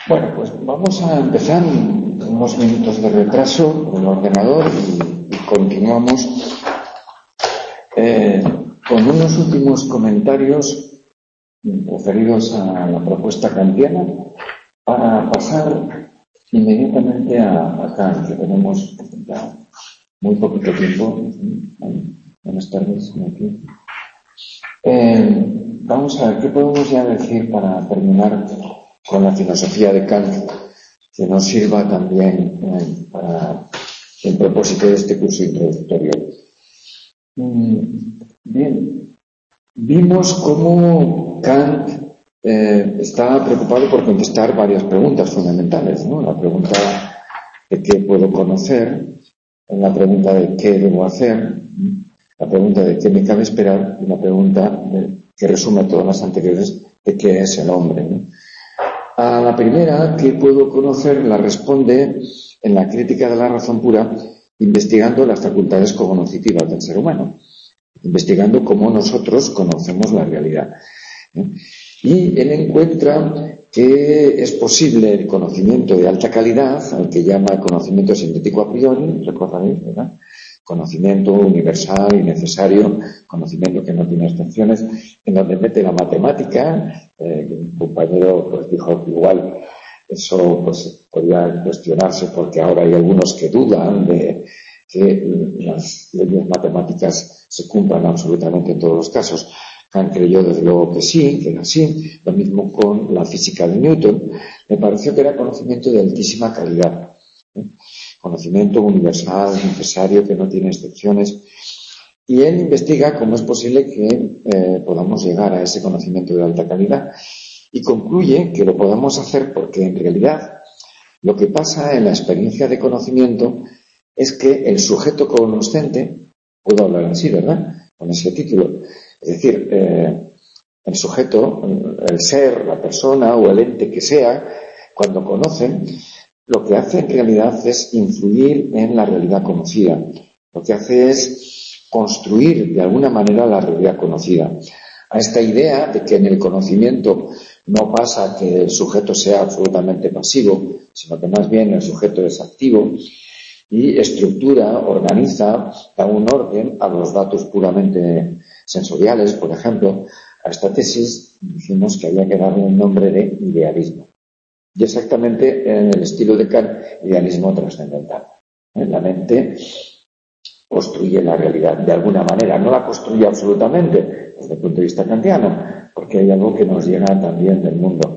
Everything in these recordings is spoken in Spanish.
Bueno, pues vamos a empezar unos minutos de retraso con el ordenador y continuamos con unos últimos comentarios referidos a la propuesta kantiana para pasar inmediatamente a Kant, que tenemos ya muy poquito tiempo. Buenas tardes, aquí. Vamos a ver, ¿qué podemos ya decir para terminar con la filosofía de Kant que nos sirva también para el propósito de este curso introductorio? Bien, vimos cómo Kant está preocupado por contestar varias preguntas fundamentales, ¿no? La pregunta de qué puedo conocer, la pregunta de qué debo hacer, la pregunta de qué me cabe esperar y la pregunta que resume todas las anteriores de qué es el hombre, ¿no? A la primera, ¿qué puedo conocer?, la responde en la crítica de la razón pura, investigando las facultades cognoscitivas del ser humano, investigando cómo nosotros conocemos la realidad. Y él encuentra que es posible el conocimiento de alta calidad, al que llama conocimiento sintético a priori, recordaréis, ¿verdad? Conocimiento universal y necesario, conocimiento que no tiene excepciones, en donde mete la matemática. Un compañero pues dijo que igual eso pues podría cuestionarse porque ahora hay algunos que dudan de que las leyes matemáticas se cumplan absolutamente en todos los casos. Kant creyó desde luego que sí, que era así. Lo mismo con la física de Newton. Me pareció que era conocimiento de altísima calidad. Conocimiento universal, necesario, que no tiene excepciones. Y él investiga cómo es posible que podamos llegar a ese conocimiento de alta calidad y concluye que lo podemos hacer porque en realidad lo que pasa en la experiencia de conocimiento es que el sujeto cognoscente, puedo hablar así, ¿verdad?, con ese título, es decir, el sujeto, el ser, la persona o el ente que sea, cuando conocen, lo que hace en realidad es influir en la realidad conocida. Lo que hace es construir de alguna manera la realidad conocida. A esta idea de que en el conocimiento no pasa que el sujeto sea absolutamente pasivo, sino que más bien el sujeto es activo y estructura, organiza, da un orden a los datos puramente sensoriales, por ejemplo. A esta tesis dijimos que había que darle un nombre de idealismo. Y exactamente en el estilo de Kant, idealismo trascendental. La mente construye la realidad de alguna manera, no la construye absolutamente desde el punto de vista kantiano, porque hay algo que nos llega también del mundo.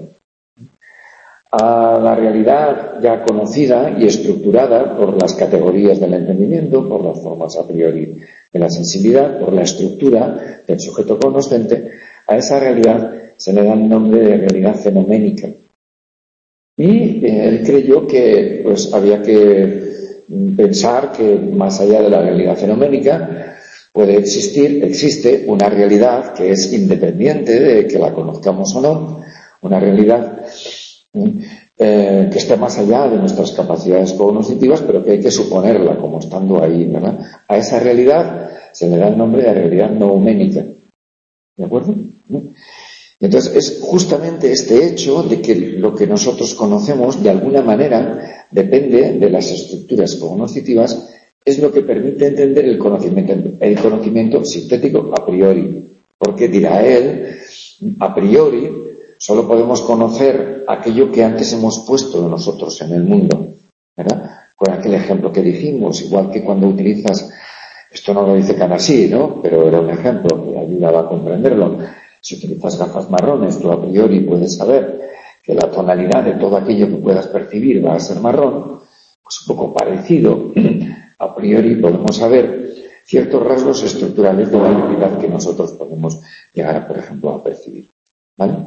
A la realidad ya conocida y estructurada por las categorías del entendimiento, por las formas a priori de la sensibilidad, por la estructura del sujeto cognoscente, a esa realidad se le da el nombre de realidad fenoménica. Y él creyó que pues había que pensar que más allá de la realidad fenoménica existe una realidad que es independiente de que la conozcamos o no, una realidad que esté más allá de nuestras capacidades cognitivas, pero que hay que suponerla como estando ahí, ¿verdad? A esa realidad se le da el nombre de realidad nouménica. ¿De acuerdo? Entonces es justamente este hecho de que lo que nosotros conocemos de alguna manera depende de las estructuras cognitivas, es lo que permite entender el conocimiento sintético a priori, porque dirá él, a priori solo podemos conocer aquello que antes hemos puesto de nosotros en el mundo, ¿verdad? Con aquel ejemplo que dijimos, igual que cuando utilizas, esto no lo dice Kant así, ¿no?, pero era un ejemplo que ayudaba a comprenderlo. Si utilizas gafas marrones, tú a priori puedes saber que la tonalidad de todo aquello que puedas percibir va a ser marrón, pues un poco parecido. A priori podemos saber ciertos rasgos estructurales de la realidad que nosotros podemos llegar, por ejemplo, a percibir. ¿Vale?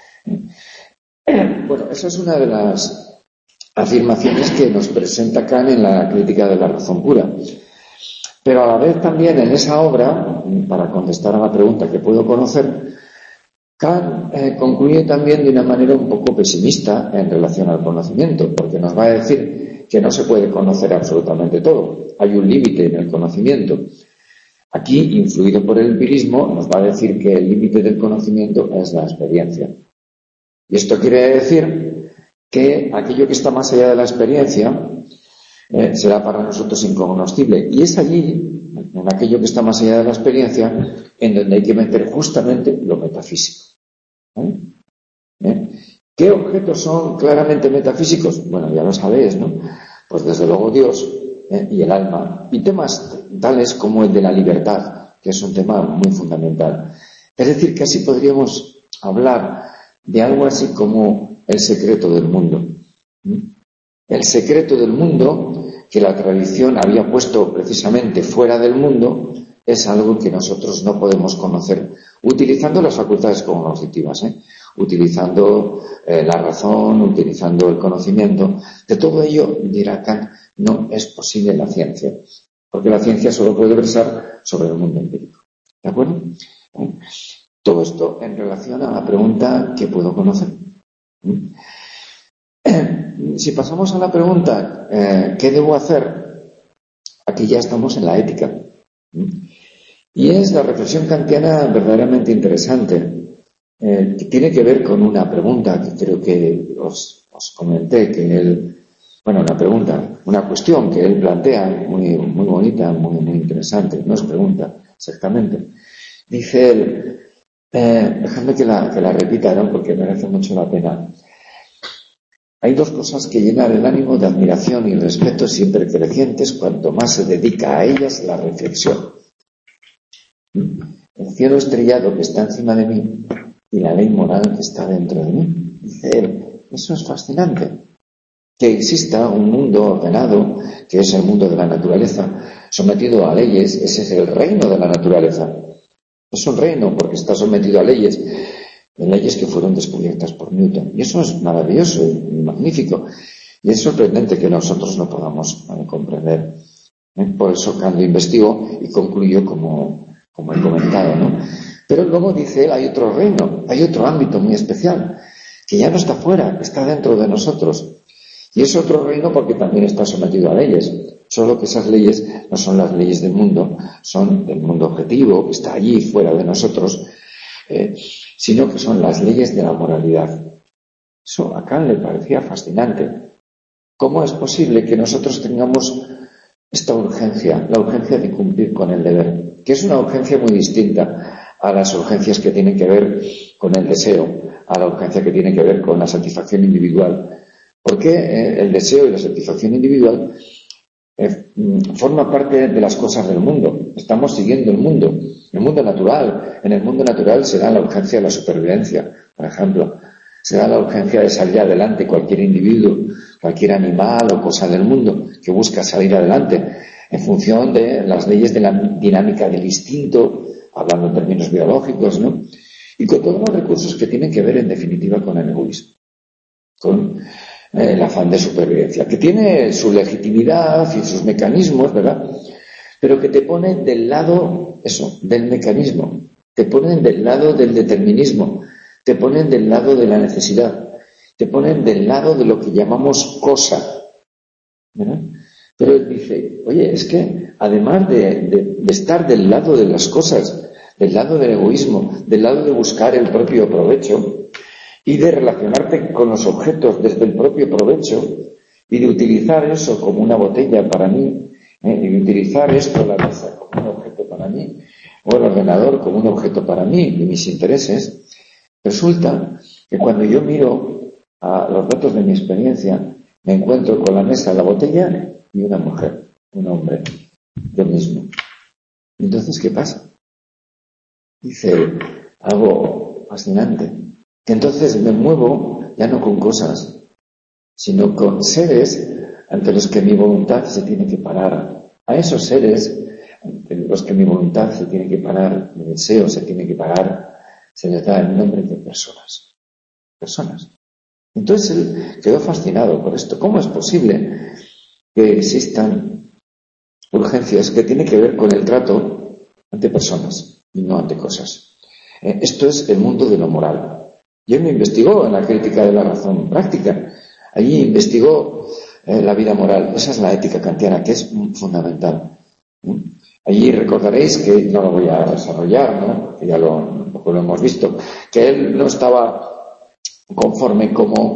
Bueno, esa es una de las afirmaciones que nos presenta Kant en la crítica de la razón pura. Pero a la vez también en esa obra, para contestar a la pregunta que puedo conocer, Kant concluye también de una manera un poco pesimista en relación al conocimiento, porque nos va a decir que no se puede conocer absolutamente todo. Hay un límite en el conocimiento. Aquí, influido por el empirismo, nos va a decir que el límite del conocimiento es la experiencia. Y esto quiere decir que aquello que está más allá de la experiencia será para nosotros incognoscible. Y es allí, en aquello que está más allá de la experiencia, en donde hay que meter justamente lo metafísico. ¿Qué objetos son claramente metafísicos? Bueno, ya lo sabéis, ¿no? Pues desde luego Dios y el alma. Y temas tales como el de la libertad, que es un tema muy fundamental. Es decir, que así podríamos hablar de algo así como el secreto del mundo. El secreto del mundo, que la tradición había puesto precisamente fuera del mundo, es algo que nosotros no podemos conocer utilizando las facultades cognitivas, utilizando la razón, utilizando el conocimiento. De todo ello, dirá Kant, no es posible la ciencia, porque la ciencia solo puede versar sobre el mundo empírico. ¿De acuerdo? Todo esto en relación a la pregunta ¿qué puedo conocer? Si pasamos a la pregunta ¿qué debo hacer? Aquí ya estamos en la ética. Y es la reflexión kantiana verdaderamente interesante, que tiene que ver con una pregunta que creo que os comenté, que él, bueno, una cuestión que él plantea, muy, muy bonita, muy, muy interesante, no es pregunta, exactamente. Dice él, dejadme que la repita, ¿no? Porque merece mucho la pena. Hay dos cosas que llenan el ánimo de admiración y respeto siempre crecientes cuanto más se dedica a ellas la reflexión. El cielo estrellado que está encima de mí y la ley moral que está dentro de mí. Dice él, eso es fascinante. Que exista un mundo ordenado, que es el mundo de la naturaleza, sometido a leyes, ese es el reino de la naturaleza. Es un reino porque está sometido a leyes que fueron descubiertas por Newton. Y eso es maravilloso y magnífico. Y es sorprendente que nosotros no podamos comprender. Por eso Kant investigó y concluyó como he comentado, ¿no? Pero luego dice él, hay otro reino, hay otro ámbito muy especial, que ya no está fuera, está dentro de nosotros. Y es otro reino porque también está sometido a leyes. Solo que esas leyes no son las leyes del mundo, son del mundo objetivo, que está allí fuera de nosotros, sino que son las leyes de la moralidad. Eso a Kant le parecía fascinante. ¿Cómo es posible que nosotros tengamos esta urgencia, la urgencia de cumplir con el deber, que es una urgencia muy distinta a las urgencias que tienen que ver con el deseo, a la urgencia que tiene que ver con la satisfacción individual? Porque el deseo y la satisfacción individual forma parte de las cosas del mundo. Estamos siguiendo el mundo natural. En el mundo natural se da la urgencia de la supervivencia, por ejemplo. Se da la urgencia de salir adelante cualquier individuo, cualquier animal o cosa del mundo que busca salir adelante en función de las leyes de la dinámica del instinto, hablando en términos biológicos, ¿no? Y con todos los recursos que tienen que ver, en definitiva, con el egoísmo, con el afán de supervivencia, que tiene su legitimidad y sus mecanismos, ¿verdad? Pero que te ponen del lado, del mecanismo, te ponen del lado del determinismo, te ponen del lado de la necesidad, te ponen del lado de lo que llamamos cosa, ¿verdad? Pero él dice, oye, es que además de estar del lado de las cosas, del lado del egoísmo, del lado de buscar el propio provecho y de relacionarte con los objetos desde el propio provecho y de utilizar eso como una botella para mí, y de utilizar esto, la mesa, como un objeto para mí, o el ordenador como un objeto para mí y mis intereses, resulta que cuando yo miro a los datos de mi experiencia, me encuentro con la mesa, la botella y una mujer, un hombre, yo mismo. Entonces, ¿qué pasa? Dice algo fascinante. Que entonces me muevo ya no con cosas, sino con seres ante los que mi voluntad se tiene que parar. A esos seres ante los que mi voluntad se tiene que parar, mi deseo se tiene que parar, se les da el nombre de personas. Personas. Entonces él quedó fascinado por esto. ¿Cómo es posible que existan urgencias que tienen que ver con el trato ante personas y no ante cosas? Esto es el mundo de lo moral. Y él me investigó en la crítica de la razón práctica. Allí investigó la vida moral. Esa es la ética kantiana, que es fundamental. Allí recordaréis que, no lo voy a desarrollar, ¿no? Que ya lo hemos visto, que él no estaba conforme como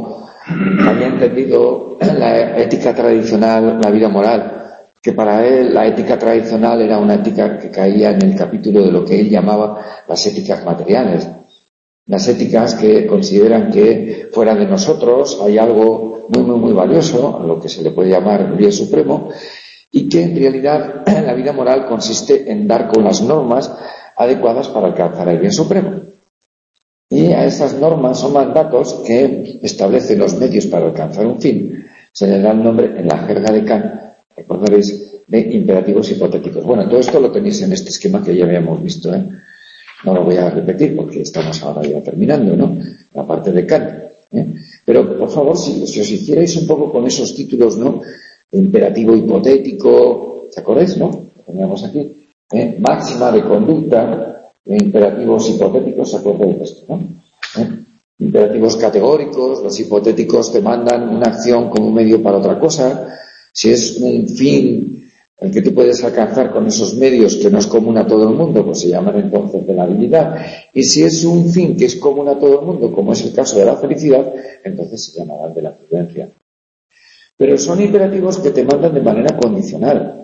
había entendido la ética tradicional, la vida moral, que para él la ética tradicional era una ética que caía en el capítulo de lo que él llamaba las éticas materiales. Las éticas que consideran que fuera de nosotros hay algo muy valioso, a lo que se le puede llamar el bien supremo, y que en realidad la vida moral consiste en dar con las normas adecuadas para alcanzar el bien supremo. Y a esas normas son mandatos que establecen los medios para alcanzar un fin. Se les da el nombre en la jerga de Kant, recordaréis, de imperativos hipotéticos. Bueno, todo esto lo tenéis en este esquema que ya habíamos visto, ¿eh? No lo voy a repetir porque estamos ahora ya terminando, ¿no? La parte de Kant, ¿eh? Pero, por favor, si os hicierais un poco con esos títulos, ¿no? Imperativo hipotético, ¿se acordáis, no? Lo teníamos aquí. Máxima de conducta, imperativos hipotéticos, ¿se acordáis de esto, no? Imperativos categóricos, los hipotéticos te mandan una acción como un medio para otra cosa. Si es un fin el que tú puedes alcanzar con esos medios que no es común a todo el mundo, pues se llaman entonces de la habilidad. Y si es un fin que es común a todo el mundo, como es el caso de la felicidad, entonces se llamarán de la prudencia. Pero son imperativos que te mandan de manera condicional.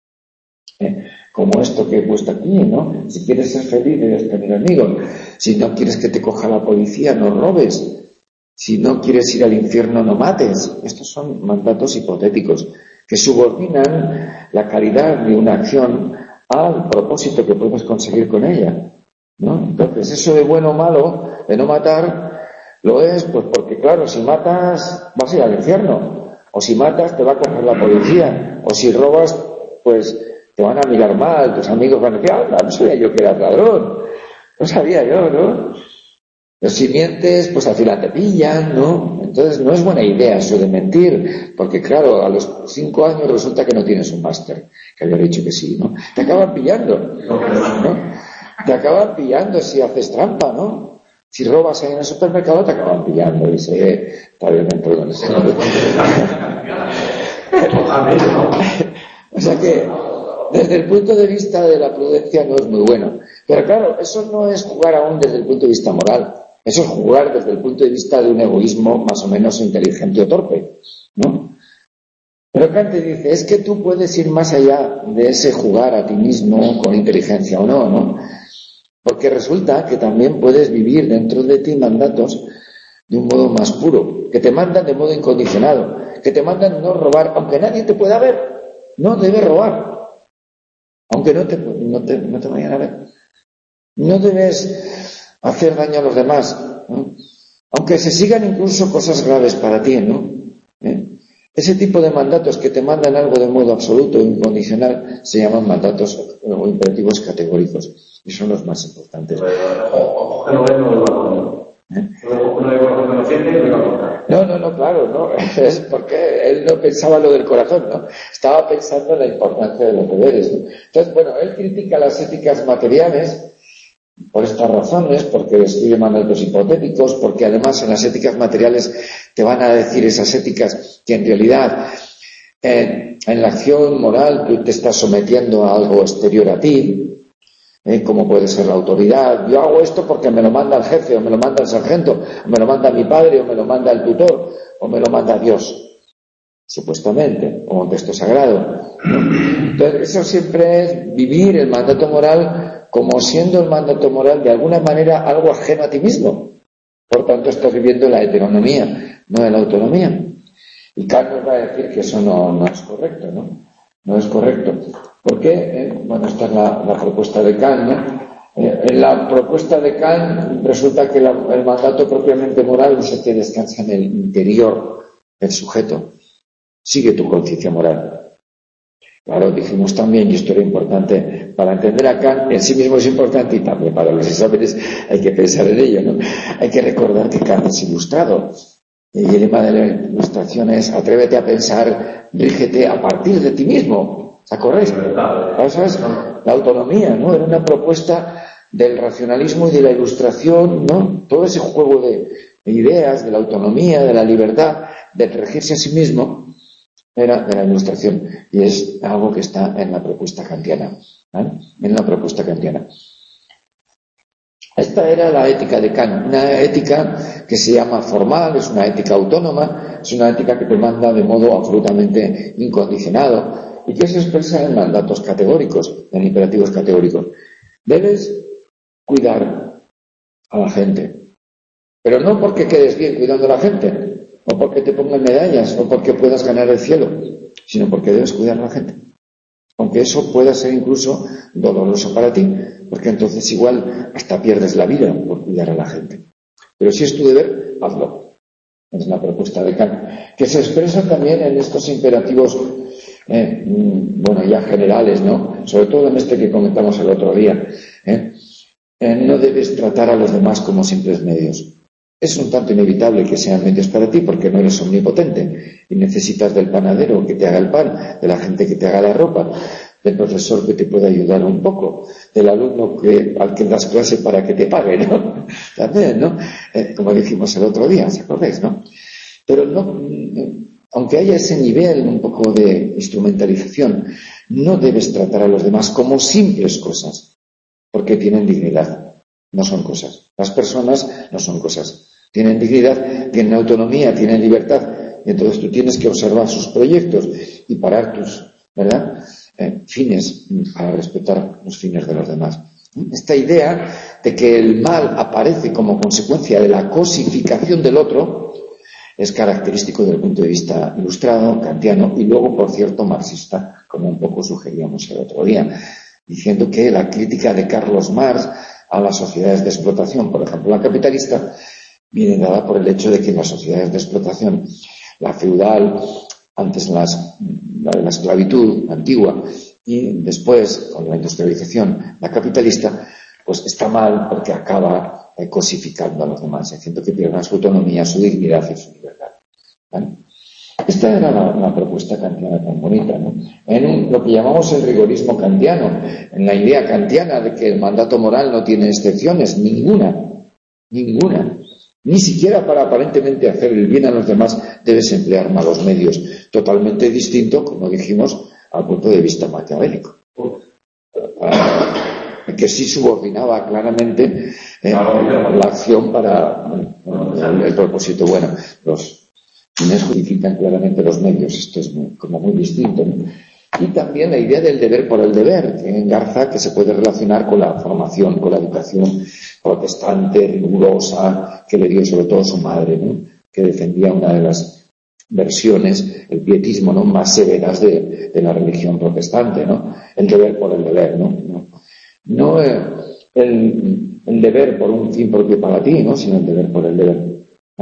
Como esto que he puesto aquí, ¿no? Si quieres ser feliz debes tener amigos. Si no quieres que te coja la policía, no robes. Si no quieres ir al infierno, no mates. Estos son mandatos hipotéticos que subordinan la calidad de una acción al propósito que puedes conseguir con ella, ¿no? Entonces, eso de bueno o malo, de no matar, lo es pues porque, claro, si matas vas a ir al infierno, o si matas te va a coger la policía, o si robas, pues te van a mirar mal, tus amigos van a decir, no sabía yo que eras ladrón, no sabía yo, ¿no? Pero si mientes, pues al final te pillan, ¿no? Entonces no es buena idea eso de mentir, porque claro, a los 5 años resulta que no tienes un máster, que había dicho que sí, ¿no? Te acaban pillando, ¿no? Te acaban pillando si haces trampa, ¿no? Si robas ahí en el supermercado te acaban pillando y está bien dentro de ese. O sea que desde el punto de vista de la prudencia no es muy bueno. Pero claro, eso no es jugar aún desde el punto de vista moral. Eso es jugar desde el punto de vista de un egoísmo más o menos inteligente o torpe, ¿no? Pero Kant te dice, es que tú puedes ir más allá de ese jugar a ti mismo con inteligencia o no, ¿no? Porque resulta que también puedes vivir dentro de ti mandatos de un modo más puro, que te mandan de modo incondicionado, que te mandan no robar, aunque nadie te pueda ver, no debes robar, aunque no te vayan a ver. No debes hacer daño a los demás, ¿no? Aunque se sigan incluso cosas graves para ti, ¿no? Ese tipo de mandatos que te mandan algo de modo absoluto e incondicional se llaman mandatos o imperativos categóricos y son los más importantes. No, claro, no. Es porque él no pensaba lo del corazón, ¿no? Estaba pensando en la importancia de los deberes, ¿no? Entonces, bueno, él critica las éticas materiales por estas razones, porque describe mandatos hipotéticos, porque además en las éticas materiales te van a decir esas éticas que en realidad en la acción moral tú te estás sometiendo a algo exterior a ti, como puede ser la autoridad. Yo hago esto porque me lo manda el jefe, o me lo manda el sargento, o me lo manda mi padre, o me lo manda el tutor, o me lo manda Dios, supuestamente, como un texto sagrado, ¿no? Entonces, eso siempre es vivir el mandato moral como siendo el mandato moral de alguna manera algo ajeno a ti mismo. Por tanto, estás viviendo la heteronomía, no la autonomía. Y Kant nos va a decir que eso no es correcto, ¿no? No es correcto. ¿Por qué? Bueno, esta es la propuesta de Kant, ¿no? En la propuesta de Kant resulta que el mandato propiamente moral es el que descansa en el interior del sujeto. Sigue tu conciencia moral. Claro, dijimos también, y esto era importante, para entender a Kant, en sí mismo es importante y también para los exámenes hay que pensar en ello, ¿no? Hay que recordar que Kant es ilustrado. Y el lema de la ilustración es, atrévete a pensar, rígete a partir de ti mismo. ¿Se acordáis? Eso es la autonomía, ¿no? Era una propuesta del racionalismo y de la ilustración, ¿no? Todo ese juego de ideas, de la autonomía, de la libertad, de regirse a sí mismo, era de la ilustración, y es algo que está en la propuesta kantiana, ¿vale? En la propuesta kantiana. Esta era la ética de Kant, una ética que se llama formal, es una ética autónoma, es una ética que te manda de modo absolutamente incondicionado y que se expresa en mandatos categóricos, en imperativos categóricos. Debes cuidar a la gente, pero no porque quedes bien cuidando a la gente, o porque te pongan medallas, o porque puedas ganar el cielo, sino porque debes cuidar a la gente. Aunque eso pueda ser incluso doloroso para ti, porque entonces igual hasta pierdes la vida por cuidar a la gente. Pero si es tu deber, hazlo. Es la propuesta de Kant, que se expresa también en estos imperativos, ya generales, ¿no? Sobre todo en este que comentamos el otro día. No debes tratar a los demás como simples medios. Es un tanto inevitable que sean medios para ti porque no eres omnipotente y necesitas del panadero que te haga el pan, de la gente que te haga la ropa, del profesor que te pueda ayudar un poco, del alumno al que das clase para que te pague, ¿no? También, ¿no? Como dijimos el otro día, ¿os acordáis, no? Pero no, aunque haya ese nivel un poco de instrumentalización, no debes tratar a los demás como simples cosas, porque tienen dignidad, no son cosas. Las personas no son cosas. Tienen dignidad, tienen autonomía, tienen libertad. Y entonces tú tienes que observar sus proyectos y parar tus, ¿verdad?, fines para respetar los fines de los demás. Esta idea de que el mal aparece como consecuencia de la cosificación del otro es característico desde el punto de vista ilustrado, kantiano y luego, por cierto, marxista, como un poco sugeríamos el otro día, diciendo que la crítica de Carlos Marx a las sociedades de explotación, por ejemplo la capitalista, viene dada por el hecho de que en las sociedades de explotación, la feudal, antes la de la esclavitud antigua y después, con la industrialización, la capitalista, pues está mal porque acaba cosificando a los demás, haciendo que pierdan su autonomía, su dignidad y su libertad. ¿Vale? Esta era la propuesta kantiana tan bonita, ¿no? En lo que llamamos el rigorismo kantiano, en la idea kantiana de que el mandato moral no tiene excepciones, ninguna. Ni siquiera para aparentemente hacer el bien a los demás debes emplear malos medios, totalmente distinto, como dijimos, al punto de vista maquiavélico, que sí subordinaba claramente la acción para el propósito bueno. Los fines justifican claramente los medios, esto es muy distinto, ¿no? Y también la idea del deber por el deber, que engarza, que se puede relacionar con la formación, con la educación protestante, rigurosa, que le dio sobre todo su madre, ¿no?, que defendía una de las versiones, el pietismo, ¿no?, más severas de la religión protestante, ¿no? El deber por el deber, no el deber por un fin propio para ti, ¿no?, sino el deber por el deber.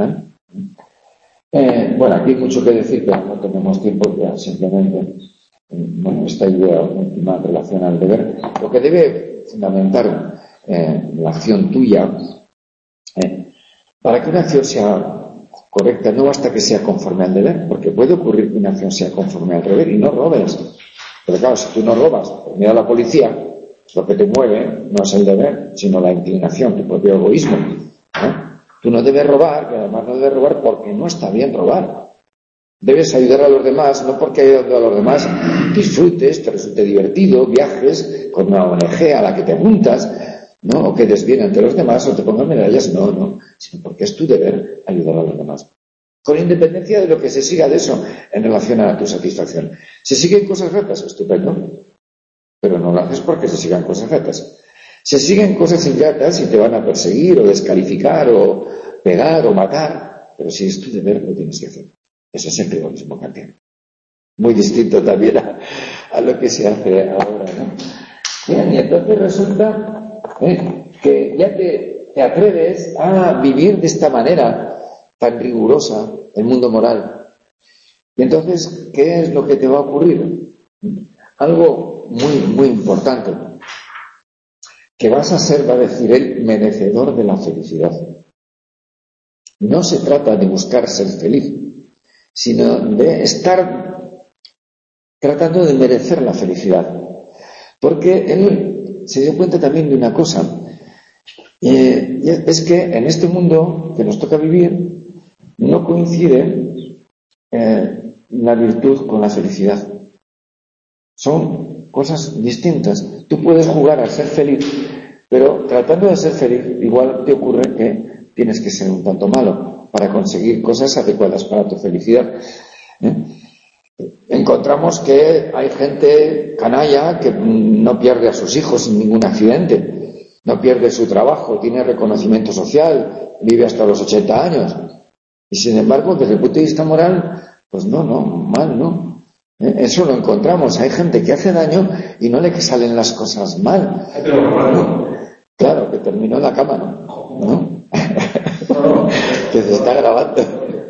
Aquí hay mucho que decir, pero no tenemos tiempo ya, simplemente esta idea última en relación al deber, lo que debe fundamentar la acción tuya, para que una acción sea correcta, no basta que sea conforme al deber, porque puede ocurrir que una acción sea conforme al deber y no robes. Pero claro, si tú no robas, pues mira a la policía, lo que te mueve no es el deber, sino la inclinación, tu propio egoísmo. Tú no debes robar, que además no debes robar porque no está bien robar. Debes ayudar a los demás, no porque ayudando a los demás disfrutes, te resulte divertido, viajes con una ONG a la que te apuntas, ¿no?, o quedes bien ante los demás o te pongan medallas, no, sino porque es tu deber ayudar a los demás. Con independencia de lo que se siga de eso en relación a tu satisfacción. Se siguen cosas rectas, estupendo, pero no lo haces porque se sigan cosas rectas. Se siguen cosas ingratas y te van a perseguir o descalificar o pegar o matar, pero si es tu deber lo tienes que hacer. Eso es el rigorismo kantiano. Muy distinto también a lo que se hace ahora, ¿no? Bien, y entonces resulta que ya te atreves a vivir de esta manera tan rigurosa el mundo moral. Y entonces, ¿qué es lo que te va a ocurrir? Algo muy importante. Que vas a ser, va a decir él, merecedor de la felicidad. No se trata de buscar ser feliz, sino de estar tratando de merecer la felicidad. Porque él se dio cuenta también de una cosa, es que en este mundo que nos toca vivir no coincide la virtud con la felicidad. Son cosas distintas. Tú puedes jugar a ser feliz, pero tratando de ser feliz, igual te ocurre que tienes que ser un tanto malo para conseguir cosas adecuadas para tu felicidad. Encontramos que hay gente canalla que no pierde a sus hijos sin ningún accidente, no pierde su trabajo, tiene reconocimiento social, vive hasta los 80 años. Y sin embargo, desde el punto de vista moral, pues mal no. Eso lo encontramos. Hay gente que hace daño y no le salen las cosas mal. ¿No? Claro, que terminó en la cama, ¿no? Que se está grabando.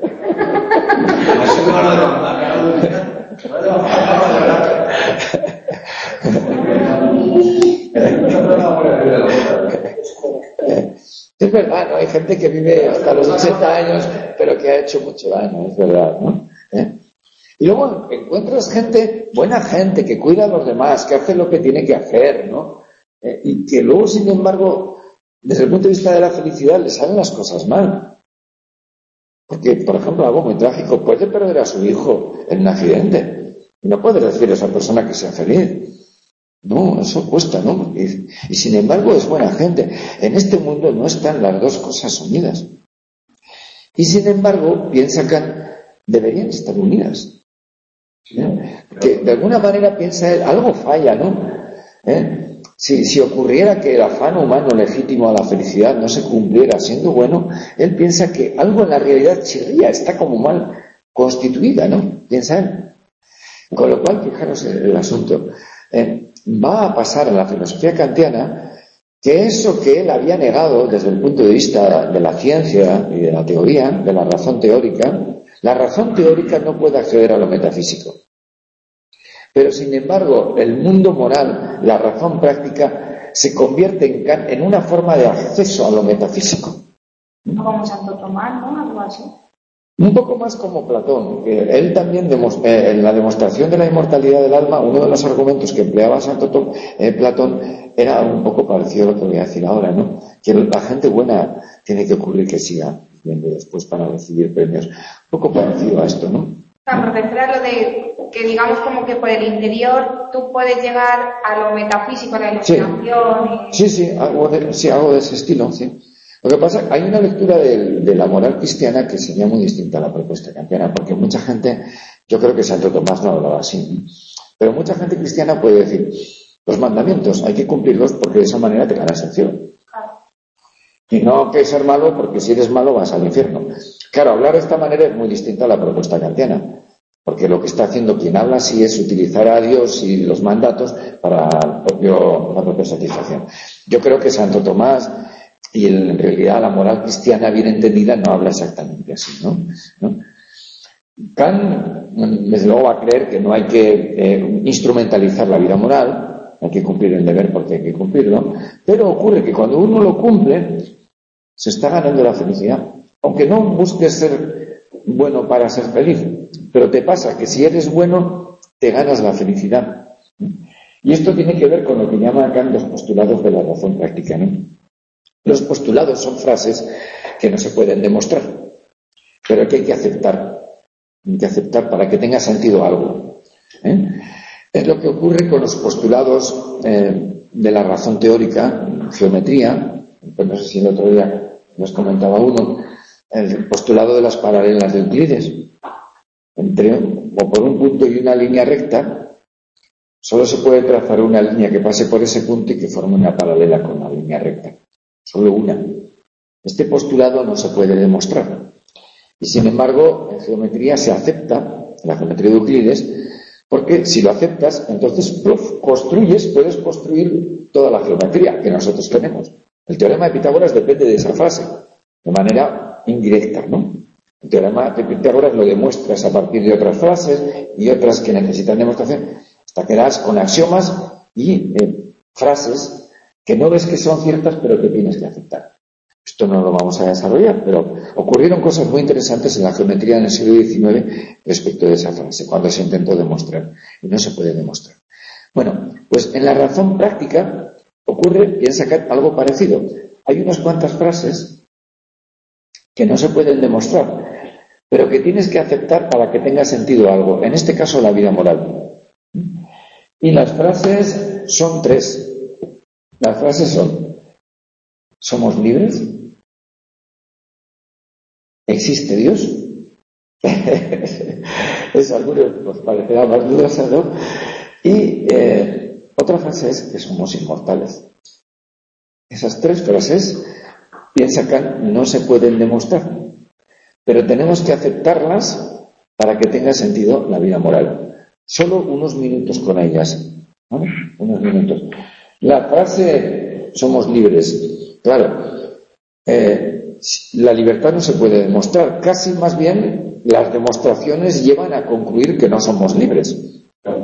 Es verdad, ¿no? Hay gente que vive hasta los 80 años, pero que ha hecho mucho daño, es verdad, ¿no? Y luego encuentras buena gente, que cuida a los demás, que hace lo que tiene que hacer, ¿no? Y que luego, sin embargo, desde el punto de vista de la felicidad, le salen las cosas mal. Porque, por ejemplo, algo muy trágico, puede perder a su hijo en un accidente. Y no puedes decir a esa persona que sea feliz. No, eso cuesta, ¿no? Y sin embargo es buena gente. En este mundo no están las dos cosas unidas. Y sin embargo, piensa que deberían estar unidas. Que de alguna manera piensa él, algo falla, ¿no? Si ocurriera que el afán humano legítimo a la felicidad no se cumpliera siendo bueno, él piensa que algo en la realidad chirría, está como mal constituida, ¿no? Piensa él. Con lo cual, fijaros el asunto. Va a pasar en la filosofía kantiana que eso que él había negado desde el punto de vista de la ciencia y de la teoría, de la razón teórica no puede acceder a lo metafísico. Pero sin embargo, el mundo moral, la razón práctica, se convierte en una forma de acceso a lo metafísico. Como Santo Tomás, ¿no? Algo así. Un poco más como Platón, que él también en la demostración de la inmortalidad del alma, uno de los argumentos que empleaba Platón era un poco parecido a lo que voy a decir ahora, ¿no? Que la gente buena tiene que ocurrir que siga viendo después para recibir premios. Un poco parecido a esto, ¿no? Por decir lo de que digamos como que por el interior tú puedes llegar a lo metafísico, a la iluminación. Sí, algo de ese estilo, sí. Lo que pasa, hay una lectura de la moral cristiana que sería muy distinta a la propuesta kantiana, porque mucha gente, yo creo que Santo Tomás no hablaba así, pero mucha gente cristiana puede decir, los mandamientos hay que cumplirlos porque de esa manera te ganas el cielo. Y no que ser malo, porque si eres malo vas al infierno. Claro, hablar de esta manera es muy distinta a la propuesta kantiana, porque lo que está haciendo quien habla así es utilizar a Dios y los mandatos para la propia satisfacción. Yo creo que Santo Tomás y en realidad la moral cristiana bien entendida no habla exactamente así, ¿no? Kant, desde luego, va a creer que no hay que instrumentalizar la vida moral, hay que cumplir el deber porque hay que cumplirlo, pero ocurre que cuando uno lo cumple, se está ganando la felicidad. Aunque no busques ser bueno para ser feliz, pero te pasa que si eres bueno, te ganas la felicidad. Y esto tiene que ver con lo que llama Kant los postulados de la razón práctica, ¿no? Los postulados son frases que no se pueden demostrar, pero que hay que aceptar. Hay que aceptar para que tenga sentido algo. Es lo que ocurre con los postulados de la razón teórica, geometría. Pues no sé si el otro día nos comentaba uno, el postulado de las paralelas de Euclides. Por un punto y una línea recta, solo se puede trazar una línea que pase por ese punto y que forme una paralela con la línea recta. Solo una. Este postulado no se puede demostrar. Y sin embargo, en geometría se acepta, en la geometría de Euclides, porque si lo aceptas, entonces puedes construir toda la geometría que nosotros tenemos. El teorema de Pitágoras depende de esa frase, de manera indirecta, ¿no? El teorema de Pitágoras lo demuestras a partir de otras frases y otras que necesitan demostración, hasta que das con axiomas y frases que no ves que son ciertas, pero que tienes que aceptar. Esto no lo vamos a desarrollar, pero ocurrieron cosas muy interesantes en la geometría en el siglo XIX respecto de esa frase, cuando se intentó demostrar, y no se puede demostrar. Bueno, pues en la razón práctica piensa que algo parecido. Hay unas cuantas frases que no se pueden demostrar, pero que tienes que aceptar para que tenga sentido algo, en este caso la vida moral. Y las frases son tres. Las frases son: ¿Somos libres? ¿Existe Dios? Eso a algunos nos parecerá más dudosa, ¿no? Y otra frase es que somos inmortales. Esas tres frases, piensa Kant, no se pueden demostrar, pero tenemos que aceptarlas para que tenga sentido la vida moral. Solo unos minutos con ellas, ¿vale? Unos minutos. La frase somos libres, claro, la libertad no se puede demostrar, casi más bien las demostraciones llevan a concluir que no somos libres.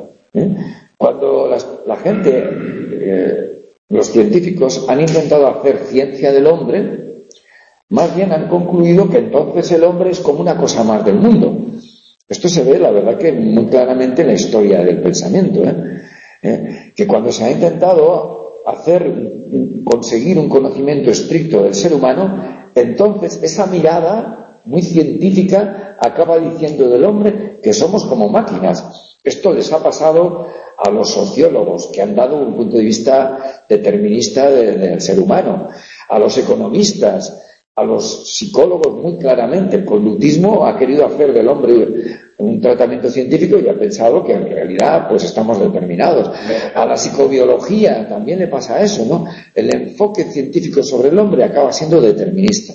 Cuando la gente, los científicos han intentado hacer ciencia del hombre, más bien han concluido que entonces el hombre es como una cosa más del mundo. Esto se ve, la verdad, que muy claramente en la historia del pensamiento, que cuando se ha intentado conseguir un conocimiento estricto del ser humano, entonces esa mirada muy científica acaba diciendo del hombre que somos como máquinas. Esto les ha pasado a los sociólogos, que han dado un punto de vista determinista del ser humano, a los economistas, a los psicólogos muy claramente. El conductismo ha querido hacer del hombre un tratamiento científico y ha pensado que en realidad pues estamos determinados. A la psicobiología también le pasa eso, ¿no? El enfoque científico sobre el hombre acaba siendo determinista.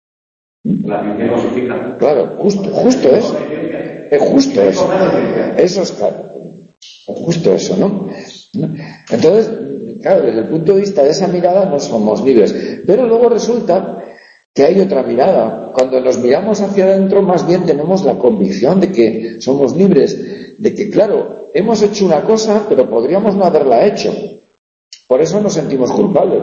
La ciencia cosifica. Claro, justo eso. Es justo eso. Eso es claro. Es justo eso, ¿no? Entonces, claro, desde el punto de vista de esa mirada no somos libres. Pero luego resulta que hay otra mirada. Cuando nos miramos hacia adentro, más bien tenemos la convicción de que somos libres, de que, claro, hemos hecho una cosa, pero podríamos no haberla hecho. Por eso nos sentimos culpables.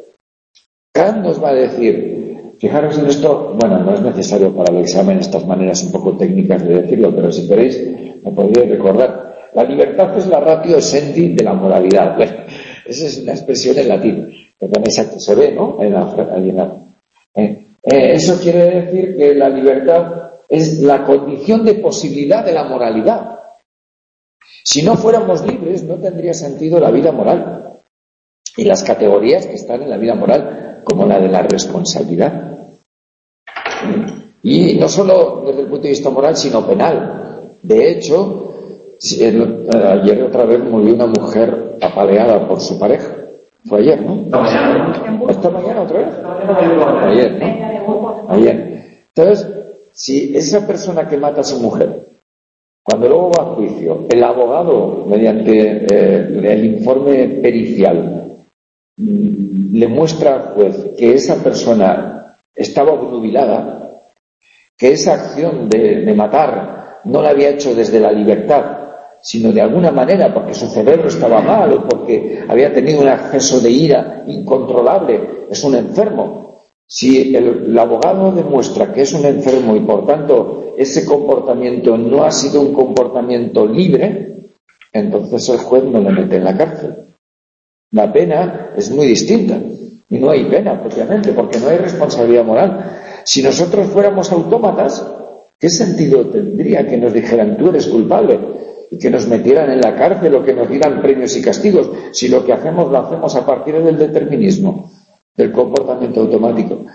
Kant nos va a decir, fijaros en esto, bueno, no es necesario para el examen estas maneras un poco técnicas de decirlo, pero si queréis, me podríais recordar. La libertad es la ratio essendi de la moralidad. Esa es una expresión en latín, que también se ve, ¿no? Eso quiere decir que la libertad es la condición de posibilidad de la moralidad. Si no fuéramos libres, no tendría sentido la vida moral y las categorías que están en la vida moral, como la de la responsabilidad. Y no solo desde el punto de vista moral, sino penal. De hecho, ayer otra vez murió una mujer apaleada por su pareja. Fue ayer, ¿no? ¿Esta mañana otra vez? Ayer, ¿no? Ayer. Entonces, si esa persona que mata a su mujer, cuando luego va a juicio, el abogado, mediante el informe pericial, le muestra al juez que esa persona estaba obnubilada, que esa acción de matar no la había hecho desde la libertad, sino de alguna manera porque su cerebro estaba mal o porque había tenido un acceso de ira incontrolable, es un enfermo. Si el abogado demuestra que es un enfermo y por tanto ese comportamiento no ha sido un comportamiento libre, entonces el juez no le mete en la cárcel. La pena es muy distinta y no hay pena propiamente porque no hay responsabilidad moral. Si nosotros fuéramos autómatas, ¿qué sentido tendría que nos dijeran tú eres culpable y que nos metieran en la cárcel o que nos dieran premios y castigos si lo que hacemos lo hacemos a partir del determinismo, del comportamiento automático?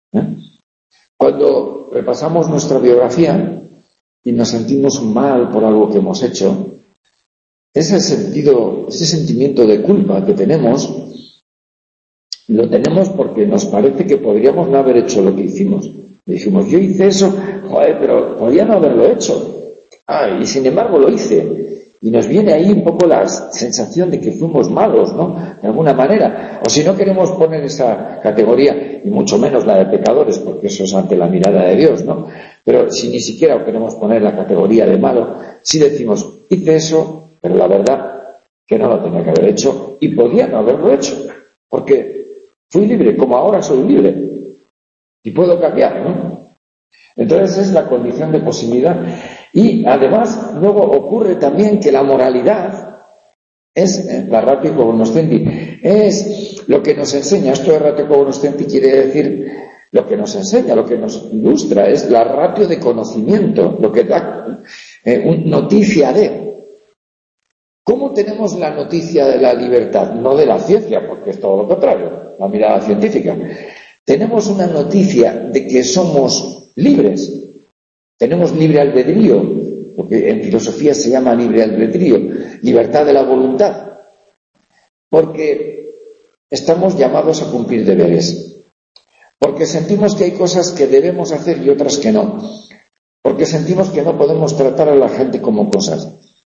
Cuando repasamos nuestra biografía y nos sentimos mal por algo que hemos hecho, ese sentimiento de culpa que tenemos, lo tenemos porque nos parece que podríamos no haber hecho lo que hicimos. Dijimos, yo hice eso, pero podría no haberlo hecho. Y sin embargo lo hice. Y nos viene ahí un poco la sensación de que fuimos malos, ¿no? De alguna manera. O si no queremos poner esa categoría, y mucho menos la de pecadores, porque eso es ante la mirada de Dios, ¿no? Pero si ni siquiera queremos poner la categoría de malo, si decimos, hice eso, pero la verdad que no lo tenía que haber hecho, y podía no haberlo hecho, porque fui libre, como ahora soy libre, y puedo cambiar, ¿no? Entonces es la condición de posibilidad. Y además luego ocurre también que la moralidad es la ratio cognoscendi, es lo que nos enseña. Esto de ratio cognoscendi quiere decir lo que nos enseña, lo que nos ilustra, es la ratio de conocimiento, lo que da noticia de ¿Cómo tenemos la noticia de la libertad? No de la ciencia, porque es todo lo contrario, la mirada científica. Tenemos una noticia de que somos libres. Tenemos libre albedrío, porque en filosofía se llama libre albedrío, libertad de la voluntad. Porque estamos llamados a cumplir deberes. Porque sentimos que hay cosas que debemos hacer y otras que no. Porque sentimos que no podemos tratar a la gente como cosas.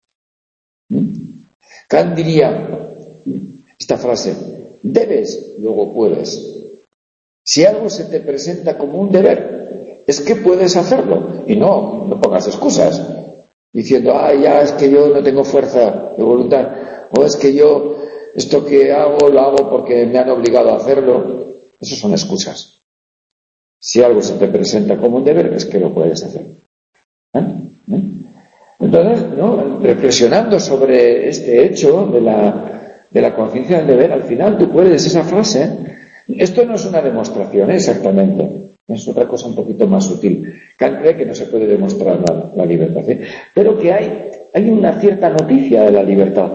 Kant diría esta frase: debes, luego puedes. Si algo se te presenta como un deber, es que puedes hacerlo. Y no pongas excusas diciendo, ya es que yo no tengo fuerza de voluntad, o es que yo esto que hago lo hago porque me han obligado a hacerlo. Eso son excusas. Si algo se te presenta como un deber, es que lo puedes hacer. Entonces, reflexionando sobre este hecho de la conciencia del deber, al final tú puedes, esa frase, esto no es una demostración, exactamente, es otra cosa un poquito más sutil. Kant cree que no se puede demostrar la libertad, pero que hay una cierta noticia de la libertad.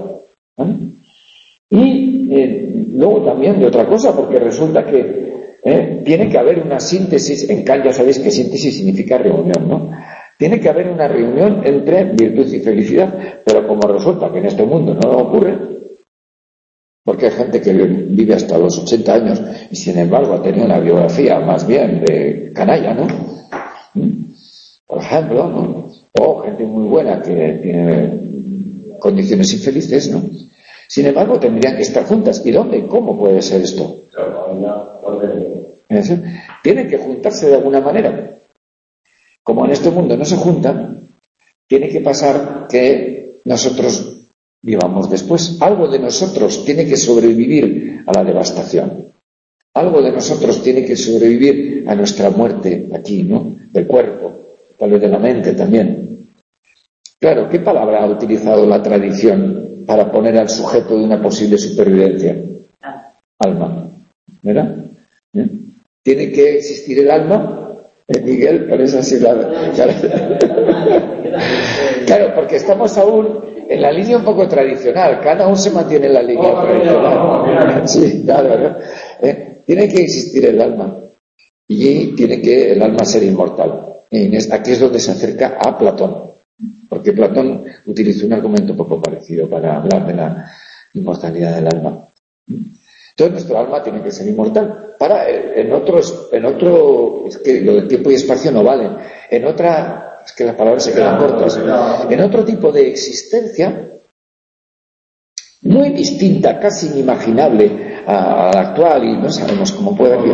Y luego también de otra cosa, porque resulta que tiene que haber una síntesis. En Kant ya sabéis que síntesis significa reunión, ¿no? Tiene que haber una reunión entre virtud y felicidad, pero como resulta que en este mundo no ocurre, porque hay gente que vive hasta los 80 años y sin embargo ha tenido una biografía más bien de canalla, ¿no? Por ejemplo, ¿no? O gente muy buena que tiene condiciones infelices, ¿no? Sin embargo, tendrían que estar juntas. ¿Y dónde? ¿Cómo puede ser esto? Tienen que juntarse de alguna manera. Como en este mundo no se juntan, tiene que pasar que nosotros vivamos después. Algo de nosotros tiene que sobrevivir a la devastación. Algo de nosotros tiene que sobrevivir a nuestra muerte aquí, ¿no? Del cuerpo, tal vez de la mente también. Claro, ¿qué palabra ha utilizado la tradición para poner al sujeto de una posible supervivencia? Alma. ¿Verdad? ¿Tiene que existir el alma? Miguel, por eso así Claro, porque estamos aún en la línea un poco tradicional. Kant aún se mantiene en la línea tradicional. Sí, claro. Tiene que existir el alma. Y tiene que el alma ser inmortal. Y aquí es donde se acerca a Platón. Porque Platón utilizó un argumento un poco parecido para hablar de la inmortalidad del alma. Entonces nuestro alma tiene que ser inmortal. En otro, es que lo del tiempo y espacio no valen. En otra, es que las palabras se quedan cortas. En otro tipo de existencia, muy distinta, casi inimaginable a la actual, y no sabemos cómo puede ser.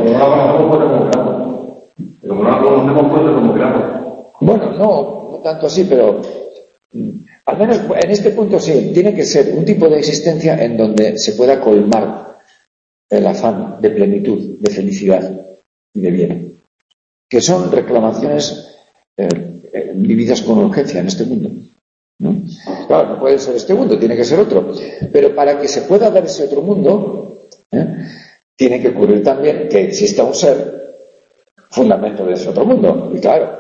Bueno, no tanto así, pero al menos en este punto sí, tiene que ser un tipo de existencia en donde se pueda colmar el afán de plenitud, de felicidad y de bien, que son reclamaciones vividas con urgencia en este mundo, ¿no? Claro, no puede ser este mundo, tiene que ser otro, pero para que se pueda dar ese otro mundo, tiene que ocurrir también que exista un ser fundamento de ese otro mundo, y claro,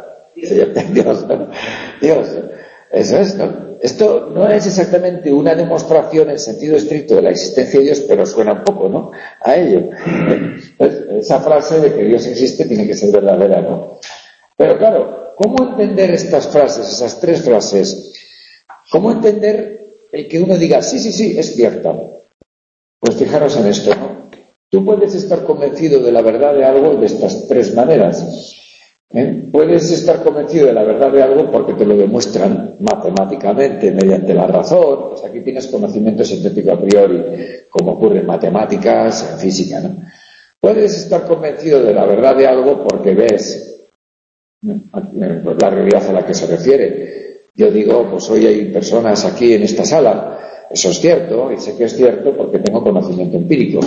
Dios, eso es, ¿no? Esto no es exactamente una demostración en sentido estricto de la existencia de Dios, pero suena un poco, ¿no?, a ello. Esa frase de que Dios existe tiene que ser verdadera, ¿no? Pero claro, ¿cómo entender estas frases, esas tres frases? ¿Cómo entender el que uno diga, sí, es cierto? Pues fijaros en esto, ¿no? Tú puedes estar convencido de la verdad de algo de estas tres maneras. Puedes estar convencido de la verdad de algo porque te lo demuestran matemáticamente mediante la razón. Pues aquí tienes conocimiento sintético a priori, como ocurre en matemáticas, en física, ¿no? Puedes estar convencido de la verdad de algo porque ves la realidad a la que se refiere. Yo digo, pues hoy hay personas aquí en esta sala. Eso es cierto, y sé que es cierto porque tengo conocimiento empírico.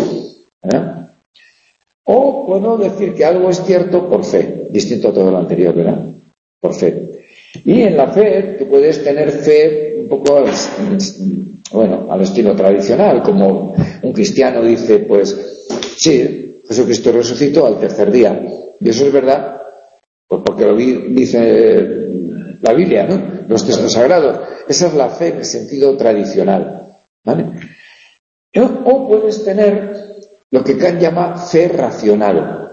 O puedo decir que algo es cierto por fe, distinto a todo lo anterior, ¿verdad? Por fe. Y en la fe, tú puedes tener fe un poco, al estilo tradicional, como un cristiano dice, pues, sí, Jesucristo resucitó al tercer día. Y eso es verdad, pues porque lo dice la Biblia, ¿no? Los textos sagrados. Esa es la fe en el sentido tradicional. ¿vale? O puedes tener lo que Kant llama fe racional,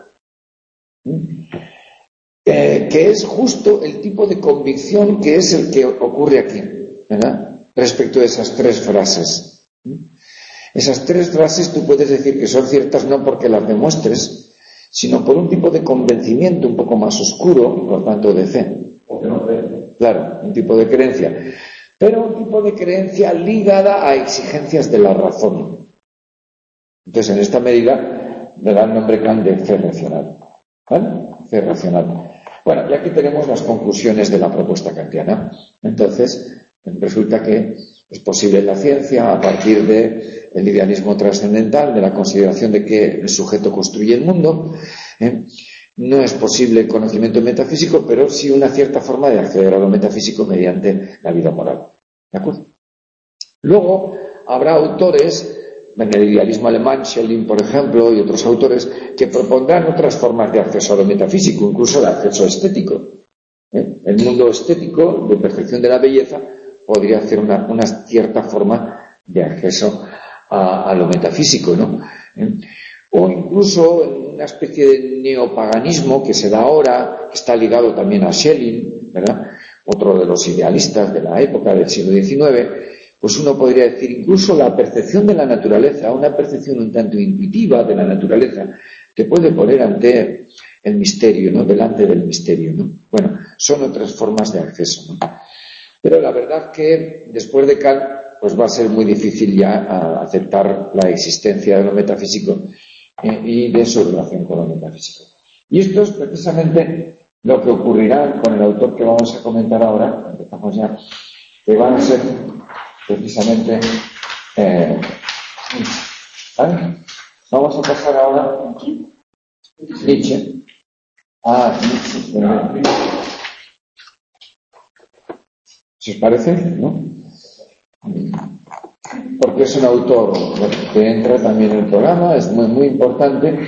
que es justo el tipo de convicción que es el que ocurre aquí, ¿verdad? Respecto a esas tres frases. Esas tres frases tú puedes decir que son ciertas no porque las demuestres, sino por un tipo de convencimiento un poco más oscuro, por tanto de fe. Porque no creen. Claro, un tipo de creencia. Pero un tipo de creencia ligada a exigencias de la razón. Entonces, en esta medida le da el nombre Kant de fe racional. ¿Vale? Fe racional. Bueno, y aquí tenemos las conclusiones de la propuesta kantiana. Entonces, resulta que es posible la ciencia a partir del idealismo trascendental, de la consideración de que el sujeto construye el mundo. No es posible el conocimiento metafísico, pero sí una cierta forma de acceder a lo metafísico mediante la vida moral. ¿De acuerdo? Luego, habrá autores, en el idealismo alemán, Schelling, por ejemplo, y otros autores, que propondrán otras formas de acceso a lo metafísico, incluso de acceso estético. El mundo estético, de percepción de la belleza, podría hacer una cierta forma de acceso a lo metafísico, ¿no? O incluso en una especie de neopaganismo que se da ahora, que está ligado también a Schelling, ¿verdad? Otro de los idealistas de la época del siglo XIX, pues uno podría decir incluso la percepción de la naturaleza, una percepción un tanto intuitiva de la naturaleza, te puede poner ante el misterio, ¿no? Delante del misterio, ¿no? Bueno, son otras formas de acceso, ¿no? Pero la verdad que después de Kant, pues va a ser muy difícil ya aceptar la existencia de lo metafísico y de su relación con lo metafísico. Y esto es precisamente lo que ocurrirá con el autor que vamos a comentar ahora, empezamos ya, que van a ser precisamente ¿vale? Vamos a pasar ahora Nietzsche a Nietzsche. ¿Si os parece? ¿No? Porque es un autor que entra también en el programa, es muy, muy importante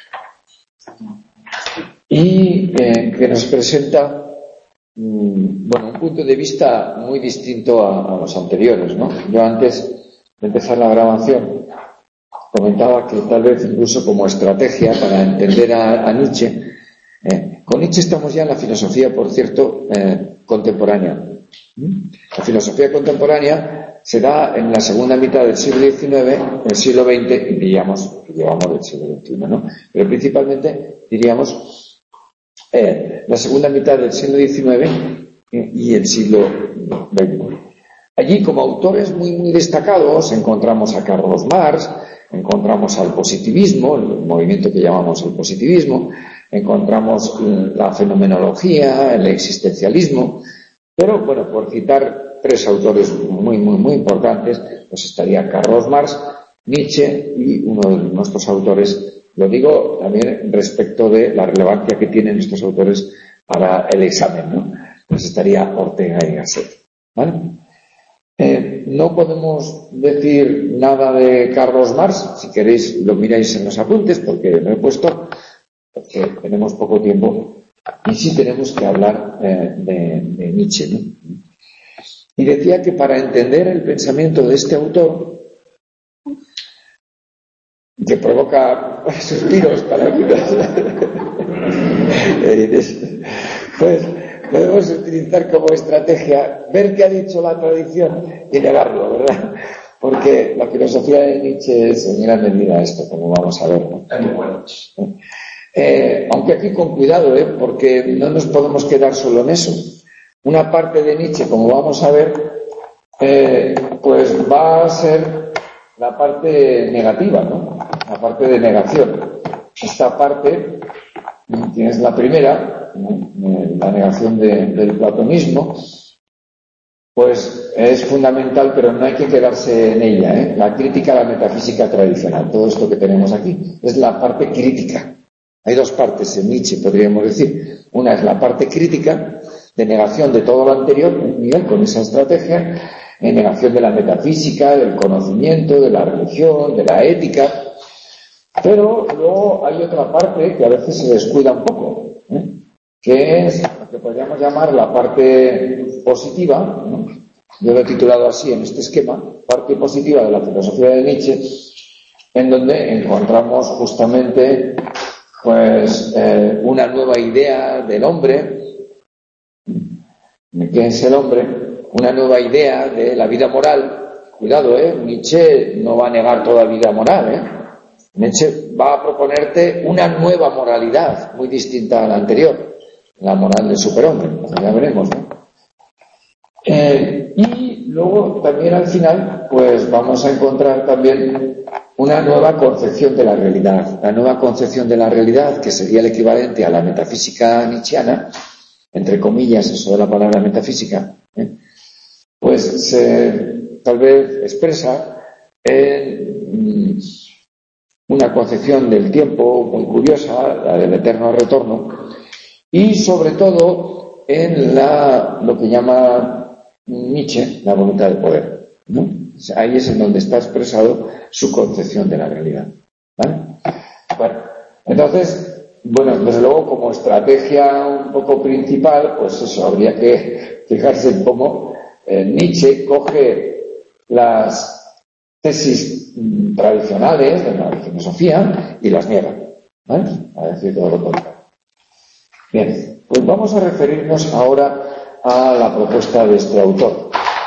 y que nos presenta un punto de vista muy distinto a los anteriores, ¿no? Yo antes de empezar la grabación comentaba que tal vez incluso como estrategia para entender a Nietzsche, con Nietzsche estamos ya en la filosofía, por cierto, contemporánea. La filosofía contemporánea se da en la segunda mitad del siglo XIX, el siglo XX, y diríamos que llevamos del siglo XXI, ¿no? Pero principalmente diríamos la segunda mitad del siglo XIX y el siglo XX. Allí, como autores muy, muy destacados, encontramos a Carlos Marx, encontramos al positivismo, el movimiento que llamamos el positivismo, encontramos la fenomenología, el existencialismo, pero bueno, por citar tres autores muy, muy, muy importantes, pues estaría Carlos Marx, Nietzsche y uno de nuestros autores, lo digo también respecto de la relevancia que tienen estos autores para el examen, ¿no? Pues estaría Ortega y Gasset, ¿vale? No podemos decir nada de Carlos Marx, si queréis lo miráis en los apuntes, porque lo he puesto, porque tenemos poco tiempo, y sí tenemos que hablar de Nietzsche, ¿no? Y decía que para entender el pensamiento de este autor, que provoca suspiros para pues podemos utilizar como estrategia ver qué ha dicho la tradición y negarlo, ¿verdad? Porque la filosofía de Nietzsche es en gran medida esto, como vamos a ver, ¿no? Aunque aquí con cuidado, porque no nos podemos quedar solo en eso. Una parte de Nietzsche, como vamos a ver, pues va a ser la parte negativa, ¿no? La parte de negación. Esta parte, que es la primera, la negación del platonismo, pues es fundamental, pero no hay que quedarse en ella, La crítica a la metafísica tradicional, todo esto que tenemos aquí, es la parte crítica. Hay dos partes en Nietzsche, podríamos decir. Una es la parte crítica, de negación de todo lo anterior, Miguel, con esa estrategia, en negación de la metafísica, del conocimiento, de la religión, de la ética. Pero luego hay otra parte que a veces se descuida un poco, que es lo que podríamos llamar la parte positiva, ¿no? Yo lo he titulado así en este esquema, parte positiva de la filosofía de Nietzsche, en donde encontramos justamente pues una nueva idea del hombre, ¿qué es el hombre? Una nueva idea de la vida moral. Cuidado, Nietzsche no va a negar toda vida moral, Nietzsche va a proponerte una nueva moralidad muy distinta a la anterior, la moral del superhombre, ya veremos, ¿no? Y luego también al final pues vamos a encontrar también una nueva concepción de la realidad. La nueva concepción de la realidad, que sería el equivalente a la metafísica nietzscheana, entre comillas eso de la palabra metafísica, pues se tal vez expresa en una concepción del tiempo muy curiosa, la del eterno retorno, y sobre todo en lo que llama Nietzsche la voluntad de poder, ¿no? O sea, ahí es en donde está expresado su concepción de la realidad, ¿vale? Bueno, entonces, desde luego como estrategia un poco principal, pues eso, habría que fijarse en cómo Nietzsche coge las tesis tradicionales de la filosofía y las niega, ¿vale? A decir todo lo contrario. Bien, pues vamos a referirnos ahora a la propuesta de este autor.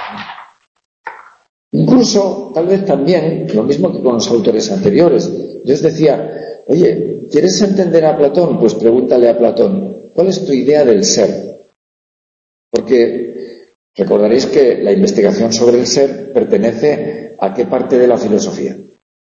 Incluso, tal vez también, lo mismo que con los autores anteriores, yo os decía, oye, ¿quieres entender a Platón? Pues pregúntale a Platón, ¿cuál es tu idea del ser? Porque recordaréis que la investigación sobre el ser pertenece a qué parte de la filosofía.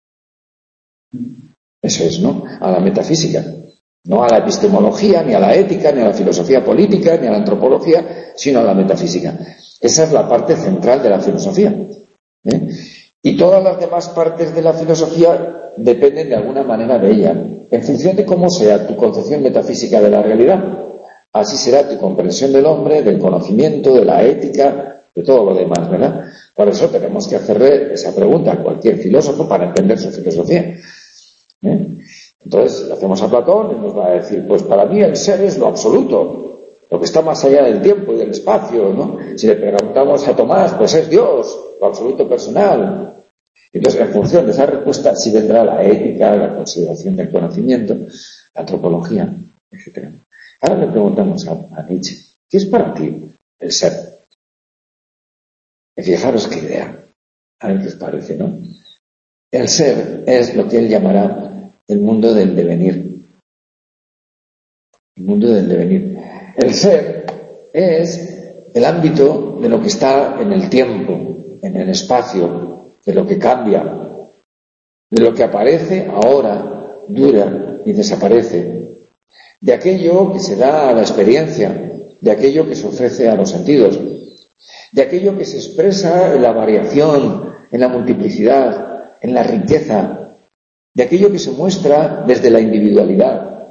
Eso es, ¿no? A la metafísica. No a la epistemología, ni a la ética, ni a la filosofía política, ni a la antropología, sino a la metafísica. Esa es la parte central de la filosofía. Y todas las demás partes de la filosofía dependen de alguna manera de ella. En función de cómo sea tu concepción metafísica de la realidad, así será tu comprensión del hombre, del conocimiento, de la ética, de todo lo demás, ¿verdad? Por eso tenemos que hacerle esa pregunta a cualquier filósofo para entender su filosofía. Entonces, le hacemos a Platón y nos va a decir, pues para mí el ser es lo absoluto, lo que está más allá del tiempo y del espacio, ¿no? Si le preguntamos a Tomás, pues es Dios, lo absoluto personal. Entonces, en función de esa respuesta, sí vendrá la ética, la consideración del conocimiento, la antropología, etc. Ahora le preguntamos a Nietzsche, ¿qué es para ti el ser? Y fijaros qué idea, a ver qué os parece, ¿no? El ser es lo que él llamará el mundo del devenir. El mundo del devenir. El ser es el ámbito de lo que está en el tiempo, en el espacio, de lo que cambia, de lo que aparece ahora, dura y desaparece, de aquello que se da a la experiencia, de aquello que se ofrece a los sentidos, de aquello que se expresa en la variación, en la multiplicidad, en la riqueza, de aquello que se muestra desde la individualidad.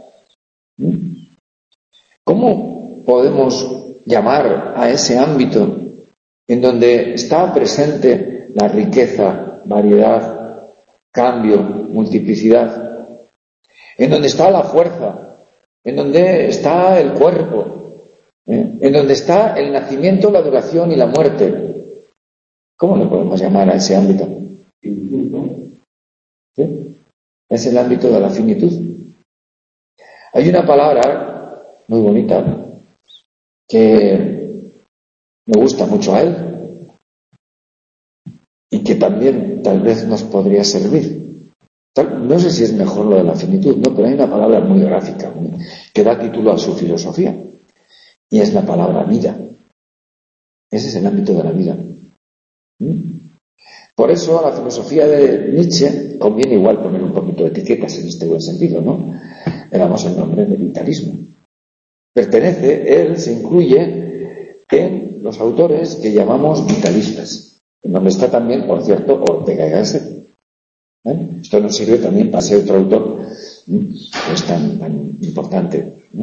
¿Cómo podemos llamar a ese ámbito en donde está presente la riqueza, variedad, cambio, multiplicidad, en donde está la fuerza, en donde está el cuerpo, en donde está el nacimiento, la duración y la muerte? ¿Cómo le podemos llamar a ese ámbito? ¿Sí? Es el ámbito de la finitud. Hay una palabra muy bonita que me gusta mucho a él y que también tal vez nos podría servir. No sé si es mejor lo de la finitud, ¿no? Pero hay una palabra muy gráfica que da título a su filosofía y es la palabra vida. Ese es el ámbito de la vida. Por eso a la filosofía de Nietzsche conviene igual poner un poquito de etiquetas en este buen sentido, ¿no? Le damos el nombre de vitalismo. Él se incluye en los autores que llamamos vitalistas, en donde está también, por cierto, Ortega y Gasset. Esto nos sirve también para ser otro autor que es tan importante, ¿no?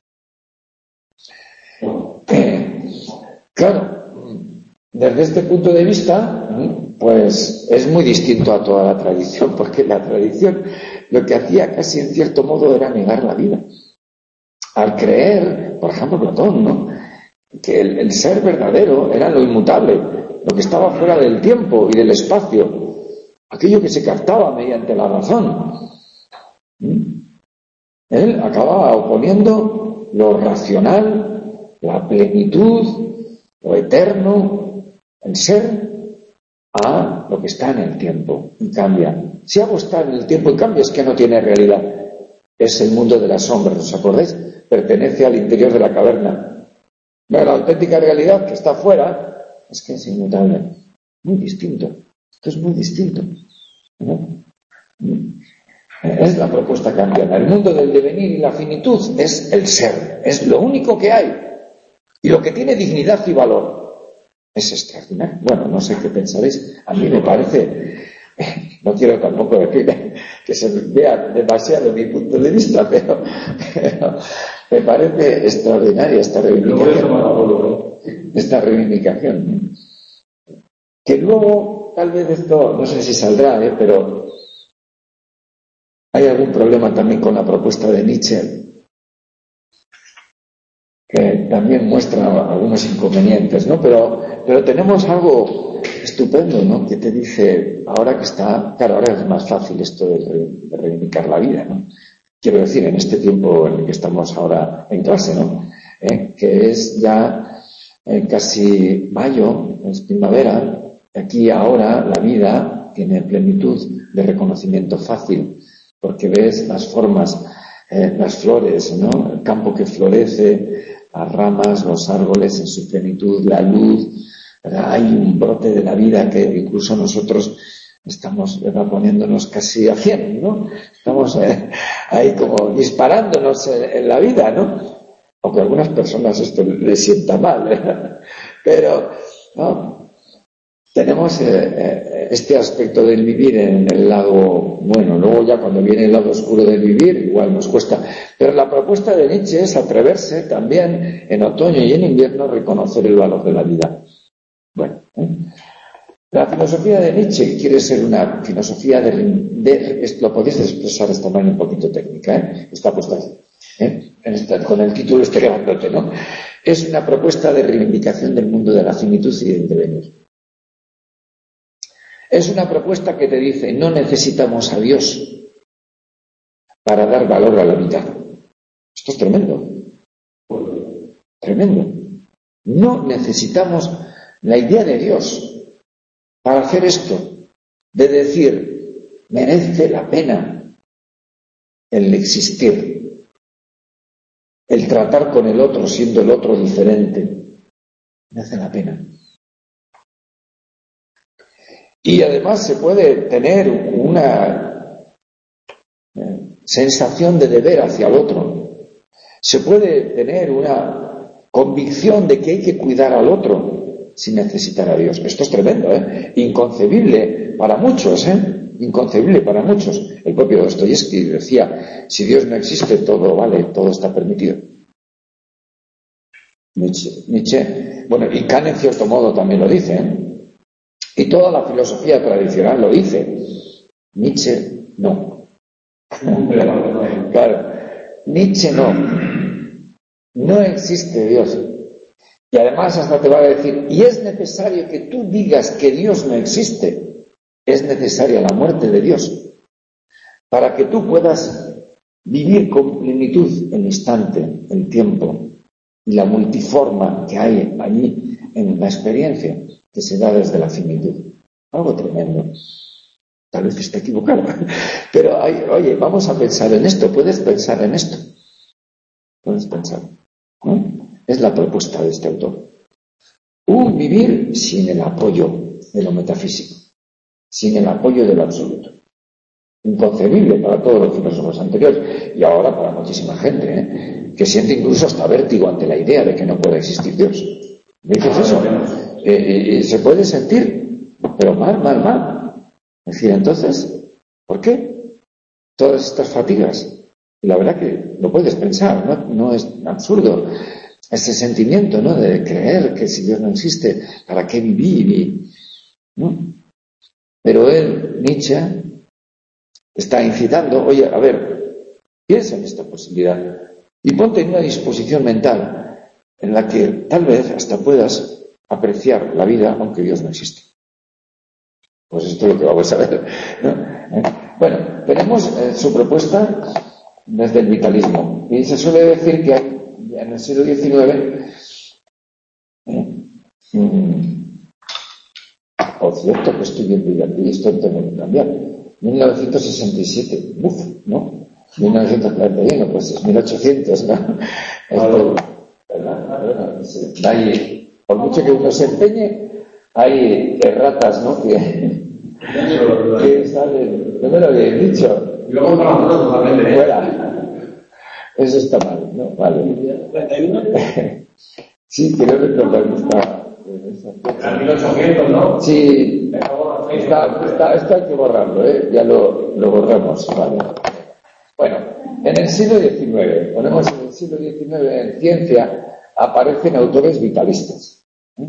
Claro, desde este punto de vista, pues es muy distinto a toda la tradición, porque la tradición lo que hacía casi en cierto modo era negar la vida. Al creer, por ejemplo, Platón, ¿no?, que el ser verdadero era lo inmutable, lo que estaba fuera del tiempo y del espacio, aquello que se captaba mediante la razón. Él acababa oponiendo lo racional, la plenitud, lo eterno, el ser, a lo que está en el tiempo y cambia. Si algo está en el tiempo y cambia, es que no tiene realidad. Es el mundo de las sombras, ¿os acordáis? Pertenece al interior de la caverna. Pero la auténtica realidad que está afuera es que es inmutable. Muy distinto. Esto es muy distinto, ¿no? Es la propuesta kantiana. El mundo del devenir y la finitud es el ser. Es lo único que hay. Y lo que tiene dignidad y valor. Es extraordinario. Bueno, no sé qué pensaréis. A mí me parece, no quiero tampoco decir que se vea demasiado mi punto de vista, pero me parece extraordinaria esta reivindicación. Que luego, tal vez esto, no sé si saldrá, pero hay algún problema también con la propuesta de Nietzsche, que también muestra algunos inconvenientes, ¿no? Pero tenemos algo estupendo, ¿no? Que te dice, ahora que está, claro, ahora es más fácil esto de reivindicar la vida, ¿no? Quiero decir, en este tiempo en el que estamos ahora en clase, ¿no? Que es ya casi mayo, es primavera, aquí ahora la vida tiene plenitud de reconocimiento fácil, porque ves las formas, las flores, ¿no? El campo que florece, las ramas, los árboles en su plenitud, la luz, ¿verdad? Hay un brote de la vida que incluso nosotros estamos, ¿verdad?, poniéndonos casi a 100, ¿no? Estamos ahí como disparándonos en la vida, ¿no? Aunque a algunas personas esto les sienta mal, ¿verdad? Pero, ¿no? Tenemos este aspecto del vivir en el lado bueno. Luego ya cuando viene el lado oscuro del vivir, igual nos cuesta. Pero la propuesta de Nietzsche es atreverse también en otoño y en invierno a reconocer el valor de la vida. Bueno, la filosofía de Nietzsche quiere ser una filosofía lo podéis expresar de esta manera un poquito técnica, está puesta aquí, con el título este grandote, ¿no? Es una propuesta de reivindicación del mundo de la finitud y del devenir. Es una propuesta que te dice, no necesitamos a Dios para dar valor a la vida. Esto es tremendo. Tremendo. No necesitamos la idea de Dios para hacer esto, de decir, merece la pena el existir, el tratar con el otro siendo el otro diferente. Merece la pena. Y además se puede tener una sensación de deber hacia el otro. Se puede tener una convicción de que hay que cuidar al otro sin necesitar a Dios. Esto es tremendo, inconcebible para muchos, inconcebible para muchos. El propio Dostoyevski decía, si Dios no existe, todo vale, todo está permitido. Nietzsche, bueno, y Kant en cierto modo también lo dice, y toda la filosofía tradicional lo dice. Nietzsche no. Claro, Nietzsche no. No existe Dios. Y además hasta te va a decir, y es necesario que tú digas que Dios no existe. Es necesaria la muerte de Dios para que tú puedas vivir con plenitud el instante, el tiempo y la multiforma que hay allí en la experiencia que se da desde la finitud. Algo tremendo. Tal vez esté equivocado. Pero, oye, vamos a pensar en esto. ¿Puedes pensar en esto? Puedes pensar, ¿no? Es la propuesta de este autor. Un vivir sin el apoyo de lo metafísico, sin el apoyo de lo absoluto. Inconcebible para todos los filósofos anteriores y ahora para muchísima gente, que siente incluso hasta vértigo ante la idea de que no puede existir Dios. ¿Me dices eso? Se puede sentir, pero mal. Es decir, entonces, ¿por qué todas estas fatigas? Y la verdad que lo puedes pensar, no es absurdo ese sentimiento, ¿no?, de creer que si Dios no existe, ¿para qué vivir? ¿No? Pero Nietzsche, está incitando, oye, a ver, piensa en esta posibilidad y ponte en una disposición mental en la que tal vez hasta puedas apreciar la vida aunque Dios no existe. Pues esto es lo que vamos a ver, ¿no? Bueno, tenemos su propuesta desde el vitalismo. Y se suele decir que en el siglo XIX, por cierto, que estoy viendo aquí, esto tengo que cambiar, 1967, ¿no? 1941, pues es 1800, ¿no? Hay, por mucho que uno se empeñe, hay erratas, ¿no? Que salen, no me lo había dicho. Y luego para nosotros totalmente. Fuera. Eso está mal, ¿no? Vale. Sí, creo recordar que está. En 1800, ¿no? Sí, está hay que borrarlo, ¿eh? Ya lo borramos, vale. Bueno, en el siglo XIX, ponemos en el siglo XIX en ciencia, aparecen autores vitalistas.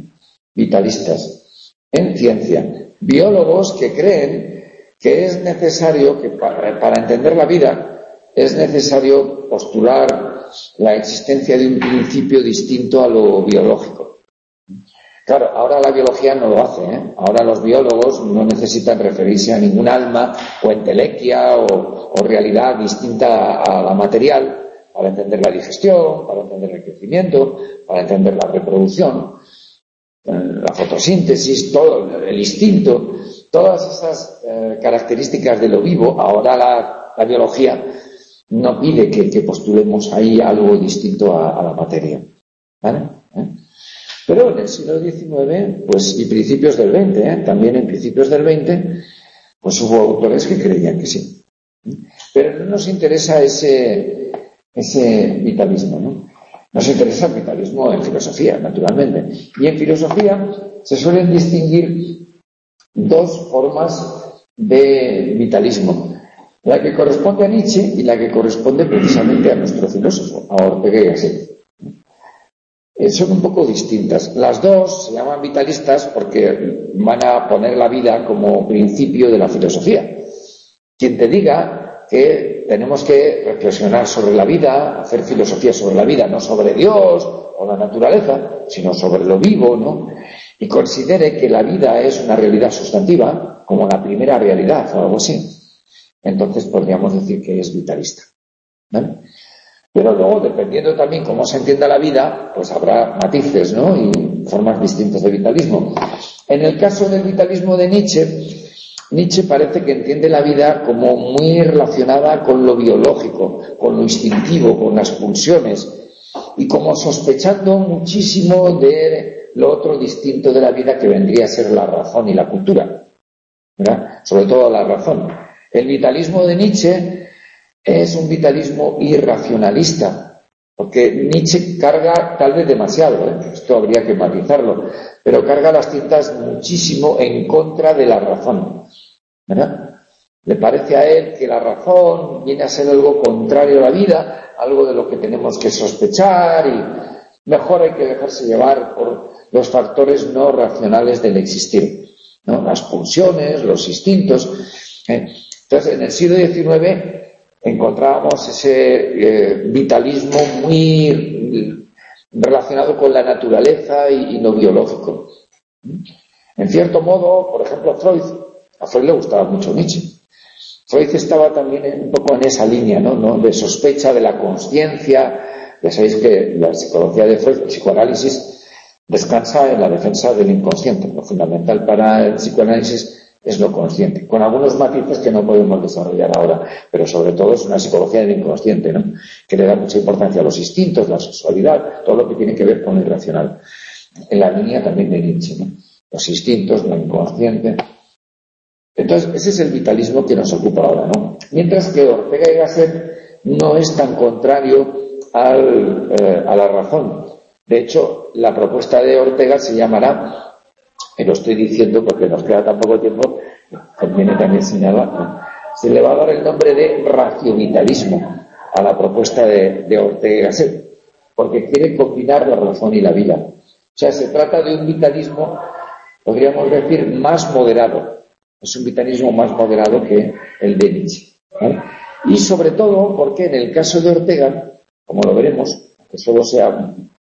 Vitalistas en ciencia. Biólogos que creen que es necesario, que para entender la vida, es necesario postular la existencia de un principio distinto a lo biológico. Claro, ahora la biología no lo hace, ¿eh? Ahora los biólogos no necesitan referirse a ningún alma o entelequia o realidad distinta a la material para entender la digestión, para entender el crecimiento, para entender la reproducción, la fotosíntesis, todo el instinto, todas esas características de lo vivo. Ahora la biología no pide que postulemos ahí algo distinto a la materia, ¿vale? Pero en el siglo XIX, pues, y principios del XX, también en principios del XX, pues hubo autores que creían que sí. Pero no nos interesa ese vitalismo, ¿no? Nos interesa el vitalismo en filosofía, naturalmente. Y en filosofía se suelen distinguir dos formas de vitalismo. La que corresponde a Nietzsche y la que corresponde precisamente a nuestro filósofo, a Ortega y Gasset. Son un poco distintas. Las dos se llaman vitalistas porque van a poner la vida como principio de la filosofía. Quien te diga que tenemos que reflexionar sobre la vida, hacer filosofía sobre la vida, no sobre Dios o la naturaleza, sino sobre lo vivo, ¿no? Y considere que la vida es una realidad sustantiva, como la primera realidad o algo así, entonces podríamos decir que es vitalista, ¿vale? Pero luego, dependiendo también cómo se entienda la vida, pues habrá matices, ¿no? Y formas distintas de vitalismo. En el caso del vitalismo de Nietzsche parece que entiende la vida como muy relacionada con lo biológico, con lo instintivo, con las pulsiones, y como sospechando muchísimo de lo otro distinto de la vida que vendría a ser la razón y la cultura, ¿verdad? Sobre todo la razón. El vitalismo de Nietzsche es un vitalismo irracionalista, porque Nietzsche carga tal vez demasiado, esto habría que matizarlo, pero carga las tintas muchísimo en contra de la razón, ¿verdad? Le parece a él que la razón viene a ser algo contrario a la vida, algo de lo que tenemos que sospechar, y mejor hay que dejarse llevar por los factores no racionales del existir, ¿no? Las pulsiones, los instintos. Entonces, en el siglo XIX encontrábamos ese vitalismo muy relacionado con la naturaleza y lo biológico. En cierto modo, por ejemplo, a Freud le gustaba mucho Nietzsche. Freud estaba también un poco en esa línea, ¿no? De sospecha de la consciencia. Ya sabéis que la psicología de Freud, el psicoanálisis, descansa en la defensa del inconsciente. Lo fundamental para el psicoanálisis es lo consciente, con algunos matices que no podemos desarrollar ahora, pero sobre todo es una psicología del inconsciente, ¿no? Que le da mucha importancia a los instintos, la sexualidad, todo lo que tiene que ver con lo irracional. En la línea también de Nietzsche, ¿no? Los instintos, lo inconsciente. Entonces, ese es el vitalismo que nos ocupa ahora, ¿no? Mientras que Ortega y Gasset no es tan contrario a la razón. De hecho, la propuesta de Ortega se llamará, y lo estoy diciendo porque nos queda tan poco tiempo, conviene también señalar, se le va a dar el nombre de raciovitalismo a la propuesta de Ortega y Gasset, porque quiere combinar la razón y la vida. O sea, se trata de un vitalismo, podríamos decir, más moderado. Es un vitalismo más moderado que el de Nietzsche, ¿vale? Y sobre todo porque en el caso de Ortega, como lo veremos, que solo sea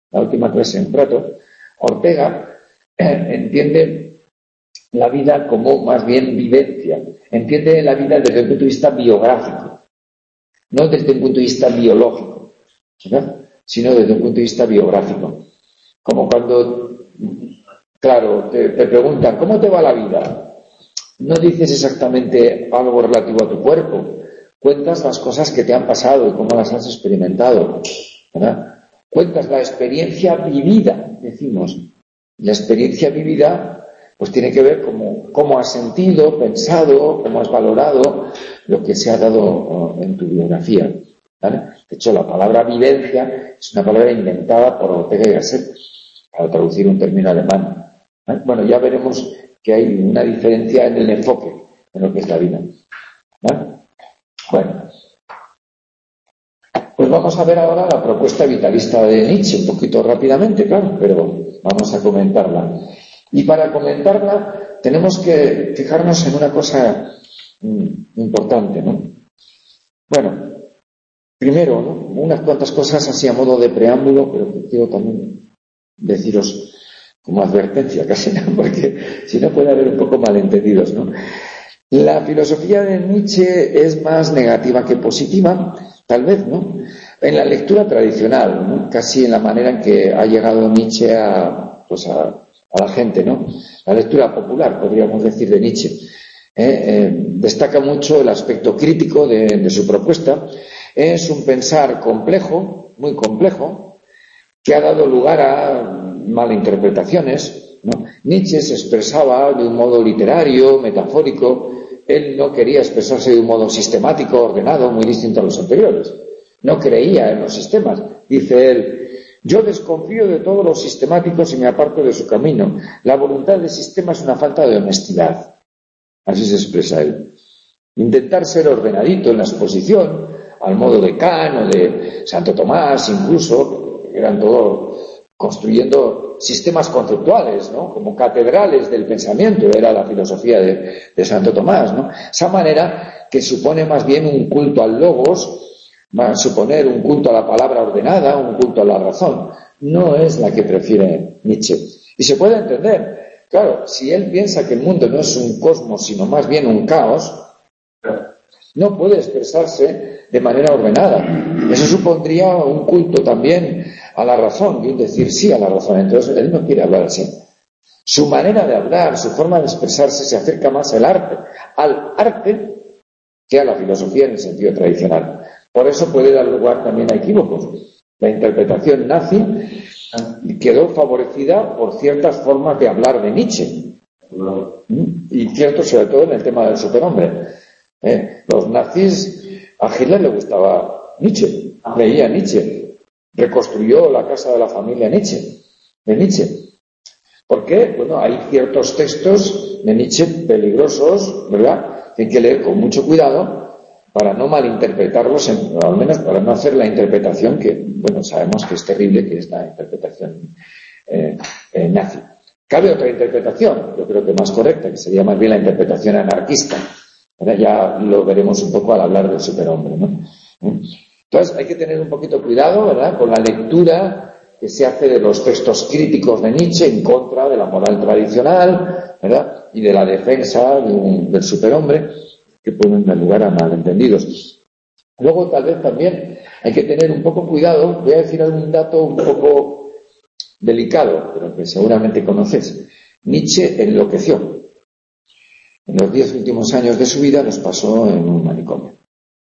la última clase en Prato, Ortega entiende la vida como más bien vivencia, entiende la vida desde el punto de vista biográfico, no desde un punto de vista biológico, ¿verdad?, sino desde un punto de vista biográfico. Como cuando, claro, te preguntan, ¿cómo te va la vida? No dices exactamente algo relativo a tu cuerpo, cuentas las cosas que te han pasado y cómo las has experimentado, ¿verdad? Cuentas la experiencia vivida, decimos. La experiencia vivida pues tiene que ver cómo has sentido, pensado, cómo has valorado lo que se ha dado en tu biografía, ¿vale? De hecho, la palabra vivencia es una palabra inventada por Ortega y Gasset para traducir un término alemán, ¿vale? Bueno, ya veremos que hay una diferencia en el enfoque en lo que es la vida, ¿vale? Bueno, pues vamos a ver ahora la propuesta vitalista de Nietzsche, un poquito rápidamente, claro, pero vamos a comentarla. Y para comentarla tenemos que fijarnos en una cosa importante, ¿no? Bueno, primero, ¿no?, unas cuantas cosas así a modo de preámbulo, pero que quiero también deciros como advertencia, casi, ¿no?, porque si no puede haber un poco malentendidos, ¿no? La filosofía de Nietzsche es más negativa que positiva, tal vez, ¿no?, en la lectura tradicional, ¿no?, casi en la manera en que ha llegado Nietzsche a la gente, ¿no?, la lectura popular, podríamos decir, de Nietzsche. Destaca mucho el aspecto crítico de su propuesta. Es un pensar complejo, muy complejo, que ha dado lugar a malinterpretaciones, ¿no? Nietzsche se expresaba de un modo literario, metafórico. Él no quería expresarse de un modo sistemático, ordenado, muy distinto a los anteriores. No creía en los sistemas. Dice él: yo desconfío de todos los sistemáticos y me aparto de su camino. La voluntad del sistema es una falta de honestidad. Así se expresa él. Intentar ser ordenadito en la exposición, al modo de Kant o de Santo Tomás, incluso, eran todos construyendo sistemas conceptuales, ¿no?, como catedrales del pensamiento, era la filosofía de Santo Tomás, ¿no? Esa manera que supone más bien un culto al logos, va a suponer un culto a la palabra ordenada, un culto a la razón. No es la que prefiere Nietzsche. Y se puede entender. Claro, si él piensa que el mundo no es un cosmos, sino más bien un caos, no puede expresarse de manera ordenada. Eso supondría un culto también a la razón, y un decir sí a la razón. Entonces él no quiere hablar así. Su manera de hablar, su forma de expresarse se acerca más al arte que a la filosofía en el sentido tradicional. Por eso puede dar lugar también a equívocos. La interpretación nazi quedó favorecida por ciertas formas de hablar de Nietzsche. Y cierto, sobre todo en el tema del superhombre. Los nazis, a Hitler le gustaba Nietzsche, leía Nietzsche, reconstruyó la casa de la familia de Nietzsche. ¿Por qué? Bueno, hay ciertos textos de Nietzsche peligrosos, ¿verdad?, que hay que leer con mucho cuidado para no malinterpretarlos, o al menos para no hacer la interpretación que, bueno, sabemos que es terrible, que es la interpretación nazi. Cabe otra interpretación, yo creo que más correcta, que sería más bien la interpretación anarquista. Ahora ya lo veremos un poco al hablar del superhombre, ¿no? Entonces hay que tener un poquito cuidado, ¿verdad?, con la lectura que se hace de los textos críticos de Nietzsche en contra de la moral tradicional, ¿verdad?, y de la defensa del superhombre, que pueden dar lugar a malentendidos. Luego tal vez también hay que tener un poco cuidado. Voy a decir algún dato un poco delicado, pero que seguramente conoces. Nietzsche enloqueció. En los 10 últimos años de su vida los pasó en un manicomio.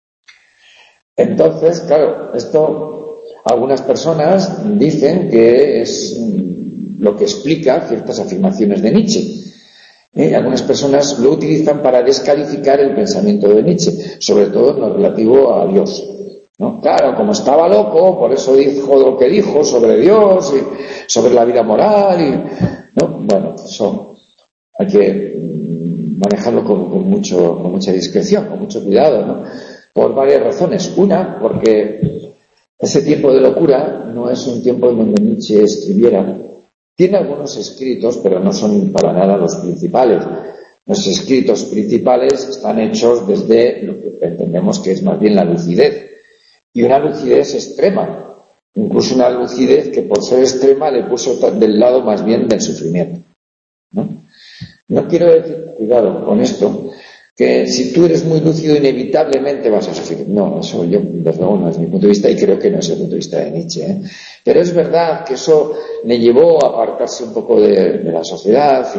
Entonces, claro, esto algunas personas dicen que es lo que explica ciertas afirmaciones de Nietzsche. Algunas personas lo utilizan para descalificar el pensamiento de Nietzsche, sobre todo en lo relativo a Dios, ¿no? Claro, como estaba loco, por eso dijo lo que dijo sobre Dios y sobre la vida moral, ¿no? Bueno, eso hay que manejarlo con mucha discreción, con mucho cuidado, ¿no?, por varias razones. Una, porque ese tiempo de locura no es un tiempo en donde Nietzsche escribiera. Tiene algunos escritos, pero no son para nada los principales. Los escritos principales están hechos desde lo que entendemos que es más bien la lucidez, y una lucidez extrema. incluso una lucidez que por ser extrema le puso del lado más bien del sufrimiento, ¿no? No quiero decir, cuidado con esto, que si tú eres muy lúcido inevitablemente vas a sufrir. No, eso yo, desde luego, no es mi punto de vista y creo que no es el punto de vista de Nietzsche, ¿eh? Pero es verdad que eso le llevó a apartarse un poco de la sociedad.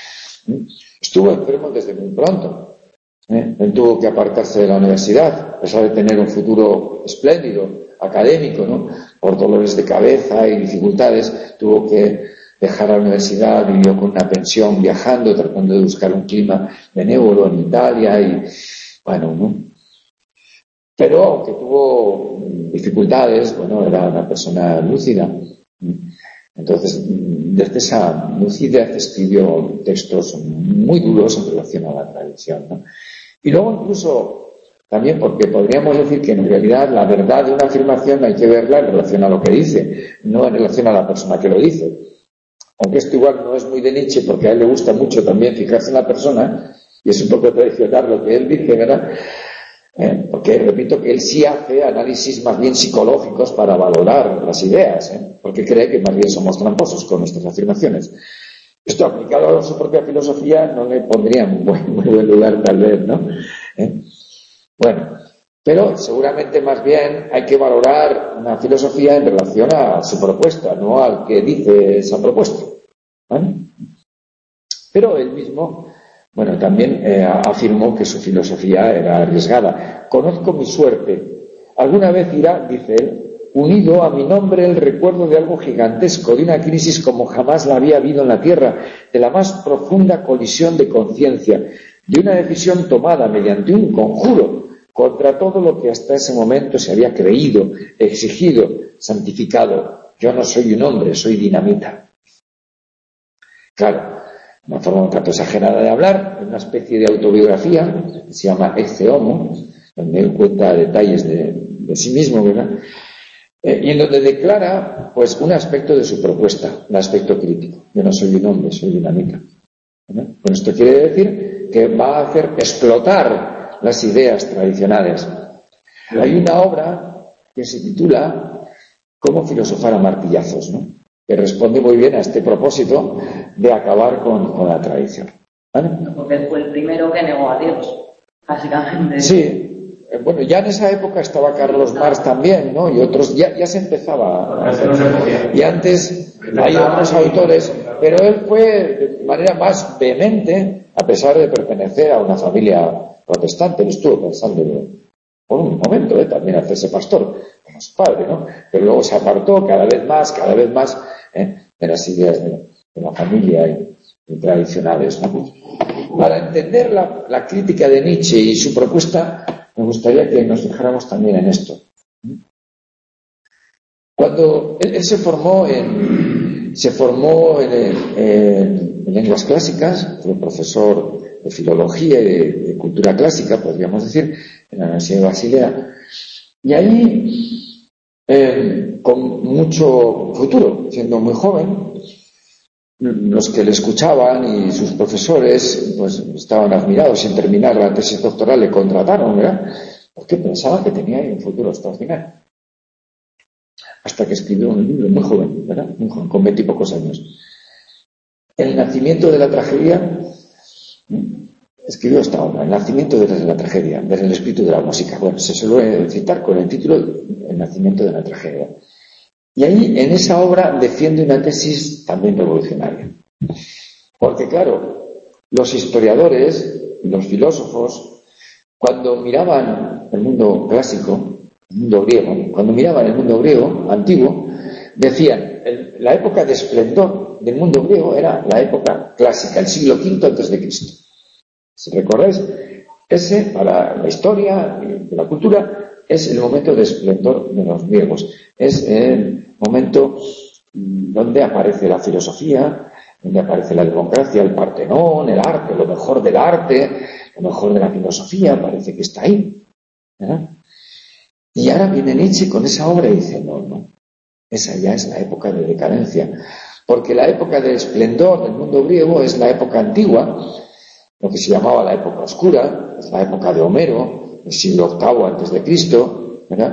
Estuvo enfermo desde muy pronto, ¿eh? Él tuvo que apartarse de la universidad, a pesar de tener un futuro espléndido, académico, ¿no? Por dolores de cabeza y dificultades, tuvo que dejar la universidad, vivió con una pensión, viajando, tratando de buscar un clima benévolo en Italia y, bueno, ¿no? Pero aunque tuvo dificultades, bueno, era una persona lúcida. Entonces, desde esa lucidez escribió textos muy duros en relación a la tradición, ¿no? Y luego incluso, también porque podríamos decir que en realidad la verdad de una afirmación hay que verla en relación a lo que dice, no en relación a la persona que lo dice. Aunque esto igual no es muy de Nietzsche, porque a él le gusta mucho también fijarse en la persona, y es un poco tradicional lo que él dice, ¿verdad? Porque repito que él sí hace análisis más bien psicológicos para valorar las ideas, porque cree que más bien somos tramposos con nuestras afirmaciones. Esto aplicado a su propia filosofía no le pondría en muy buen lugar tal vez, ¿no? Bueno, pero seguramente más bien hay que valorar una filosofía en relación a su propuesta, no al que dice esa propuesta, ¿vale? Pero él mismo, bueno, también afirmó que su filosofía era arriesgada. Conozco mi suerte. Alguna vez irá, dice él, unido a mi nombre el recuerdo de algo gigantesco, de una crisis como jamás la había habido en la Tierra, de la más profunda colisión de conciencia, de una decisión tomada mediante un conjuro contra todo lo que hasta ese momento se había creído, exigido, santificado. Yo no soy un hombre, soy dinamita. Claro, una forma un tanto exagerada de hablar, una especie de autobiografía que se llama Ecce Homo, donde él cuenta detalles de sí mismo, ¿verdad? Y en donde declara, pues, un aspecto de su propuesta, un aspecto crítico. Yo no soy un hombre, soy dinamita. ¿Verdad? Con esto quiere decir que va a hacer explotar las ideas tradicionales. Hay una obra que se titula Cómo filosofar a martillazos, ¿no? Que responde muy bien a este propósito de acabar con la tradición, ¿vale? Porque fue el primero que negó a Dios, básicamente. Sí. Bueno, ya en esa época estaba Carlos Marx también, ¿no? Y otros, ya se empezaba a hacer. Y antes hay otros autores, pero él fue de manera más vehemente, a pesar de pertenecer a una familia protestante. Él estuvo pensando por un momento también hacerse pastor, como su padre, ¿no? Pero luego se apartó cada vez más de las ideas de la familia y tradicionales, ¿no? Para entender la crítica de Nietzsche y su propuesta, me gustaría que nos fijáramos también en esto. Cuando él se formó en lenguas clásicas, fue profesor de filología y de cultura clásica, podríamos decir, en la Universidad de Basilea, y ahí, con mucho futuro, siendo muy joven, los que le escuchaban y sus profesores pues estaban admirados. Sin terminar la tesis doctoral le contrataron, ¿verdad? Porque pensaban que tenía un futuro extraordinario. Hasta que escribió un libro muy joven, ¿verdad? Muy joven, con 20 y pocos años. El nacimiento de la tragedia. Escribió esta obra, El nacimiento de la tragedia, desde el espíritu de la música. Bueno, se suele citar con el título El nacimiento de la tragedia. Y ahí, en esa obra, defiende una tesis también revolucionaria. Porque, claro, los historiadores y los filósofos, cuando miraban el mundo clásico, el mundo griego, cuando miraban el mundo griego antiguo, decían, la época de esplendor del mundo griego era la época clásica, el siglo V antes de Cristo. Si recordáis, ese, para la historia y la cultura, es el momento de esplendor de los griegos. Es el momento donde aparece la filosofía, donde aparece la democracia, el Partenón, el arte, lo mejor del arte, lo mejor de la filosofía, parece que está ahí, ¿verdad? Y ahora viene Nietzsche con esa obra y dice, no, esa ya es la época de decadencia, porque la época de esplendor del mundo griego es la época antigua, lo que se llamaba la época oscura, es la época de Homero, el siglo VIII antes de Cristo, ¿verdad?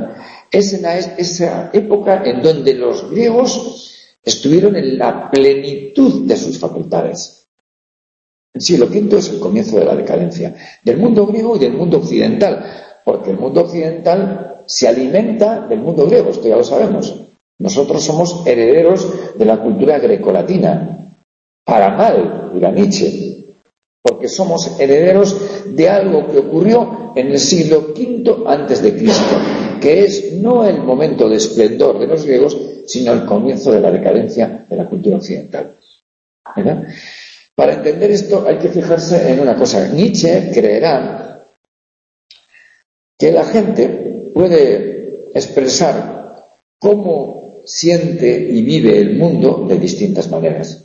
Es en esa época en donde los griegos estuvieron en la plenitud de sus facultades. El siglo V es el comienzo de la decadencia del mundo griego y del mundo occidental, porque el mundo occidental se alimenta del mundo griego, esto ya lo sabemos. Nosotros somos herederos de la cultura grecolatina, para mal, dirá Nietzsche, porque somos herederos de algo que ocurrió en el siglo V antes de Cristo, que es no el momento de esplendor de los griegos, sino el comienzo de la decadencia de la cultura occidental. ¿Verdad? Para entender esto hay que fijarse en una cosa. Nietzsche creerá que la gente puede expresar cómo siente y vive el mundo de distintas maneras.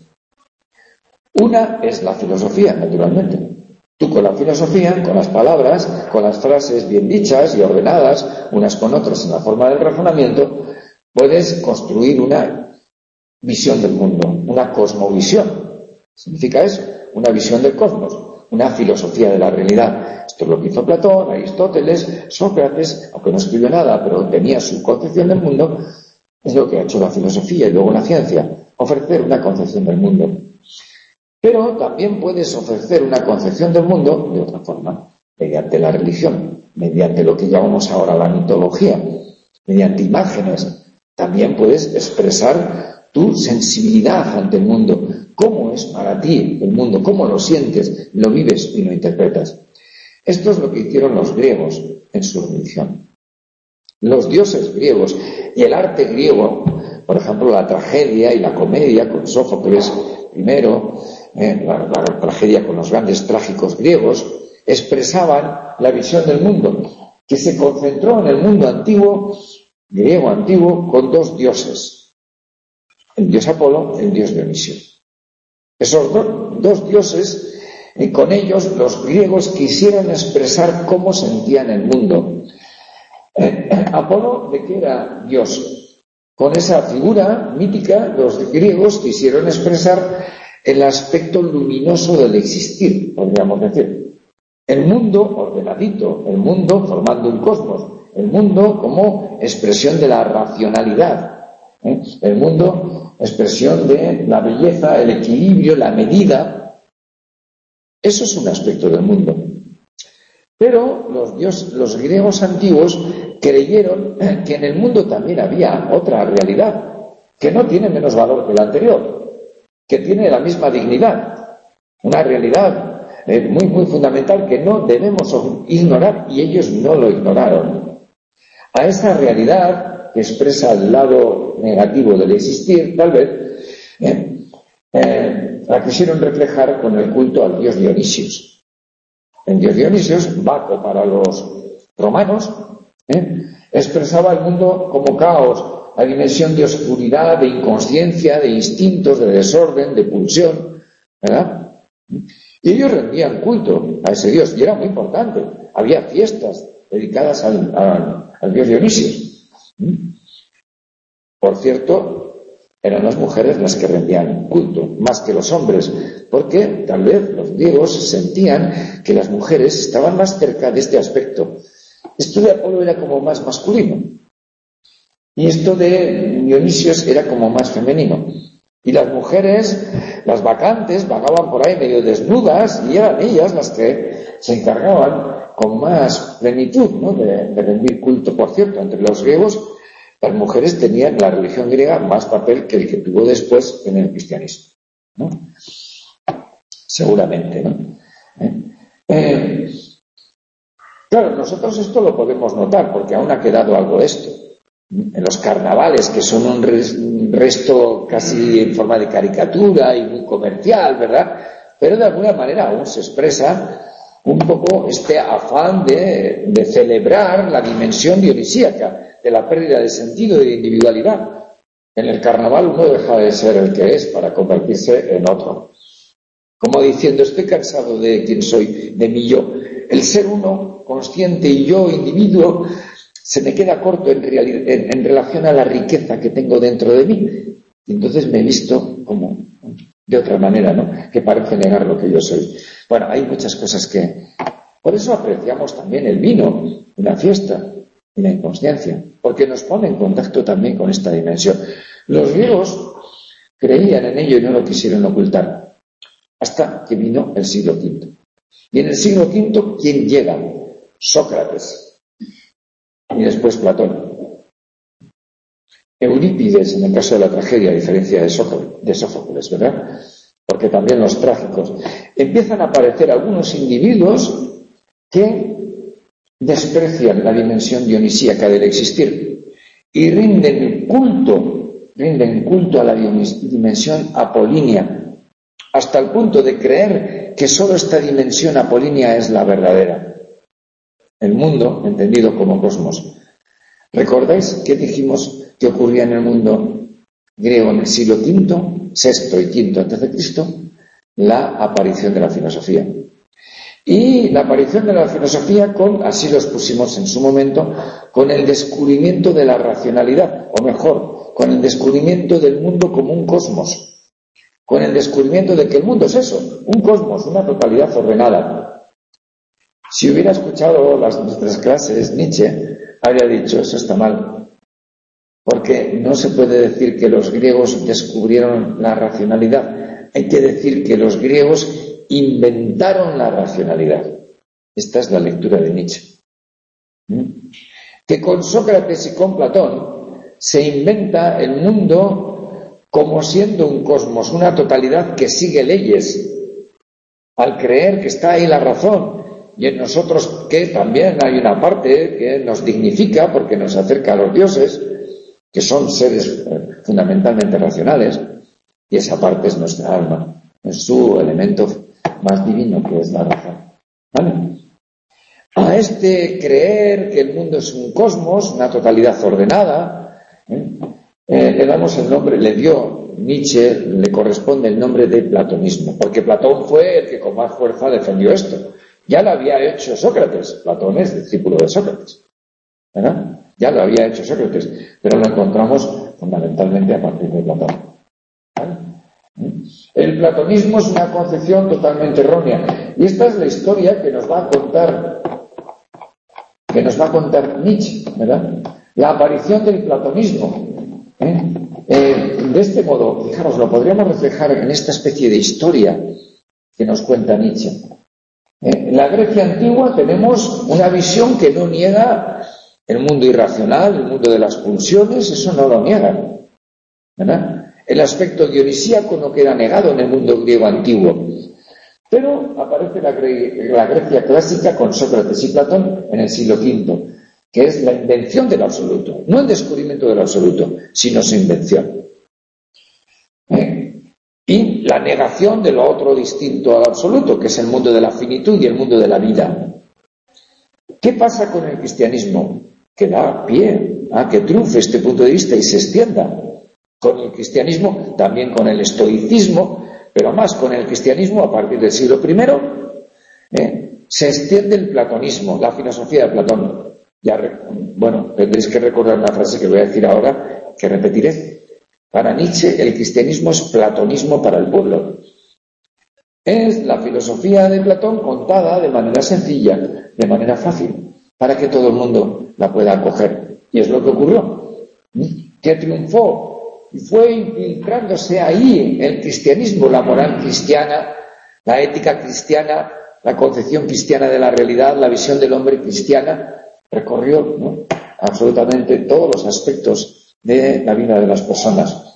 Una es la filosofía, naturalmente. Tú con la filosofía, con las palabras, con las frases bien dichas y ordenadas, unas con otras en la forma del razonamiento, puedes construir una visión del mundo, una cosmovisión. Significa eso, una visión del cosmos, una filosofía de la realidad. Esto es lo que hizo Platón, Aristóteles, Sócrates, aunque no escribió nada, pero tenía su concepción del mundo. Es lo que ha hecho la filosofía y luego la ciencia, ofrecer una concepción del mundo. Pero también puedes ofrecer una concepción del mundo de otra forma, mediante la religión, mediante lo que llamamos ahora la mitología, mediante imágenes. También puedes expresar tu sensibilidad ante el mundo, cómo es para ti el mundo, cómo lo sientes, lo vives y lo interpretas. Esto es lo que hicieron los griegos en su religión. Los dioses griegos y el arte griego, por ejemplo, la tragedia y la comedia con Sófocles primero, la tragedia con los grandes trágicos griegos, expresaban la visión del mundo, que se concentró en el mundo antiguo, griego antiguo, con dos dioses, el dios Apolo y el dios Dionisio. Esos dos dioses, y con ellos los griegos quisieron expresar cómo sentían el mundo. Apolo, ¿de qué era dios? Con esa figura mítica, los griegos quisieron expresar el aspecto luminoso del existir, podríamos decir. El mundo ordenadito, el mundo formando un cosmos, el mundo como expresión de la racionalidad, el mundo expresión de la belleza, el equilibrio, la medida. Eso es un aspecto del mundo. Pero los griegos antiguos creyeron que en el mundo también había otra realidad, que no tiene menos valor que la anterior, que tiene la misma dignidad, una realidad muy, muy fundamental que no debemos ignorar, y ellos no lo ignoraron. A esa realidad que expresa el lado negativo del existir, tal vez, la quisieron reflejar con el culto al dios Dionisios. El dios Dionisios, Baco para los romanos, expresaba el mundo como caos, la dimensión de oscuridad, de inconsciencia, de instintos, de desorden, de pulsión, ¿verdad? Y ellos rendían culto a ese dios, y era muy importante. Había fiestas dedicadas al dios Dionisio. Por cierto, eran las mujeres las que rendían culto, más que los hombres, porque tal vez los griegos sentían que las mujeres estaban más cerca de este aspecto. Esto de Apolo era como más masculino, y esto de Dionisios era como más femenino. Y las mujeres, las bacantes, vagaban por ahí medio desnudas, y eran ellas las que se encargaban con más plenitud, ¿no?, de rendir culto. Por cierto, entre los griegos, las mujeres tenían en la religión griega más papel que el que tuvo después en el cristianismo, ¿no? Seguramente, ¿no? Claro, nosotros esto lo podemos notar, porque aún ha quedado algo de esto. En los carnavales, que son un resto casi en forma de caricatura y muy comercial, ¿verdad? Pero de alguna manera aún se expresa un poco este afán de celebrar la dimensión dionisíaca, de la pérdida de sentido y de individualidad. En el carnaval uno deja de ser el que es para convertirse en otro. Como diciendo, estoy cansado de quién soy, de mi yo. El ser uno, consciente, y yo, individuo, se me queda corto en relación a la riqueza que tengo dentro de mí. Y entonces me he visto como de otra manera, ¿no?, que parece negar lo que yo soy. Bueno, hay muchas cosas que... Por eso apreciamos también el vino, una fiesta. y la inconsciencia, porque nos pone en contacto también con esta dimensión. Los griegos creían en ello y no lo quisieron ocultar, hasta que vino el siglo V. Y en el siglo V, ¿quién llega? Sócrates. Y después Platón. Eurípides, en el caso de la tragedia, a diferencia de Sófocles, ¿verdad? Porque también los trágicos. Empiezan a aparecer algunos individuos que desprecian la dimensión dionisíaca del existir y rinden culto a la dimensión apolínea, hasta el punto de creer que sólo esta dimensión apolínea es la verdadera. El mundo, entendido como cosmos. ¿Recordáis qué dijimos que ocurría en el mundo griego en el siglo V, VI y V a.C.? La aparición de la filosofía. Y la aparición de la filosofía así lo expusimos en su momento, con el descubrimiento de la racionalidad, o mejor, con el descubrimiento del mundo como un cosmos, con el descubrimiento de que el mundo es eso, un cosmos, una totalidad ordenada. Si hubiera escuchado nuestras clases, Nietzsche habría dicho, eso está mal, porque no se puede decir que los griegos descubrieron la racionalidad, hay que decir que los griegos inventaron la racionalidad. Esta es la lectura de Nietzsche. Que con Sócrates y con Platón se inventa el mundo como siendo un cosmos, una totalidad que sigue leyes, al creer que está ahí la razón, y en nosotros que también hay una parte que nos dignifica porque nos acerca a los dioses, que son seres fundamentalmente racionales, y esa parte es nuestra alma, es su elemento más divino, que es la razón. ¿Vale? A este creer que el mundo es un cosmos, una totalidad ordenada, le damos el nombre, le dio Nietzsche, le corresponde el nombre de platonismo, porque Platón fue el que con más fuerza defendió esto. Ya lo había hecho Sócrates, Platón es discípulo de Sócrates, ¿verdad? Ya lo había hecho Sócrates, pero lo encontramos fundamentalmente a partir de Platón. ¿Vale? El platonismo es una concepción totalmente errónea, y esta es la historia que nos va a contar Nietzsche, ¿verdad? La aparición del platonismo. De este modo, fijaros, lo podríamos reflejar en esta especie de historia que nos cuenta Nietzsche. En la Grecia antigua tenemos una visión que no niega el mundo irracional, el mundo de las pulsiones, eso no lo niega, ¿verdad? El aspecto dionisíaco no queda negado en el mundo griego antiguo. Pero aparece la Grecia clásica con Sócrates y Platón en el siglo V, que es la invención del absoluto, no el descubrimiento del absoluto, sino su invención. Y la negación de lo otro distinto al absoluto, que es el mundo de la finitud y el mundo de la vida. ¿Qué pasa con el cristianismo? Que da pie a que triunfe este punto de vista y se extienda. Con el cristianismo, también con el estoicismo, pero más con el cristianismo a partir del siglo I, se extiende el platonismo, la filosofía de Platón. Tendréis que recordar una frase que voy a decir ahora, que repetiré. Para Nietzsche, el cristianismo es platonismo para el pueblo. Es la filosofía de Platón contada de manera sencilla, de manera fácil, para que todo el mundo la pueda acoger. Y es lo que ocurrió, que triunfó y fue infiltrándose ahí el cristianismo, la moral cristiana, la ética cristiana, la concepción cristiana de la realidad, la visión del hombre cristiana, recorrió absolutamente todos los aspectos de la vida de las personas.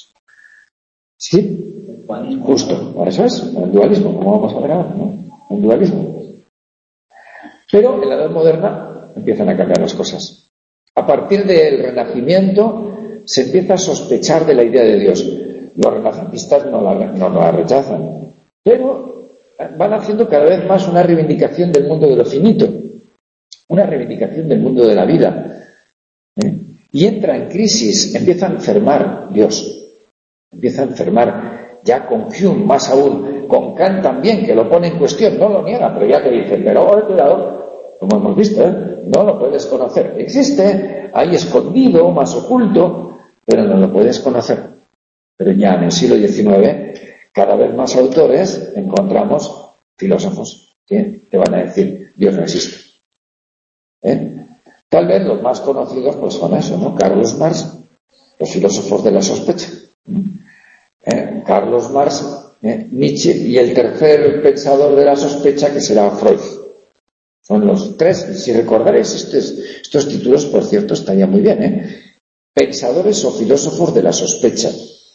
Sí, justo, eso es, el dualismo, como vamos a ver ahora, ¿no? El dualismo. Pero en la Edad Moderna empiezan a cambiar las cosas. A partir del Renacimiento se empieza a sospechar de la idea de Dios. Los renacentistas no la rechazan, pero van haciendo cada vez más una reivindicación del mundo de lo finito, una reivindicación del mundo de la vida. Y entra en crisis, empieza a enfermar Dios, empieza a enfermar ya con Hume, más aún, con Kant también, que lo pone en cuestión, no lo niega, pero ya te dice, pero cuidado, como hemos visto, no lo puedes conocer, existe ahí escondido, más oculto, pero no lo puedes conocer. Pero ya en el siglo XIX, cada vez más autores encontramos filósofos que te van a decir, Dios no existe. Tal vez los más conocidos pues son eso, ¿no? Carlos Marx, los filósofos de la sospecha. Carlos Marx, Nietzsche y el tercer pensador de la sospecha, que será Freud. Son los tres, si recordaréis estos títulos, por cierto, estaría muy bien, pensadores o filósofos de la sospecha.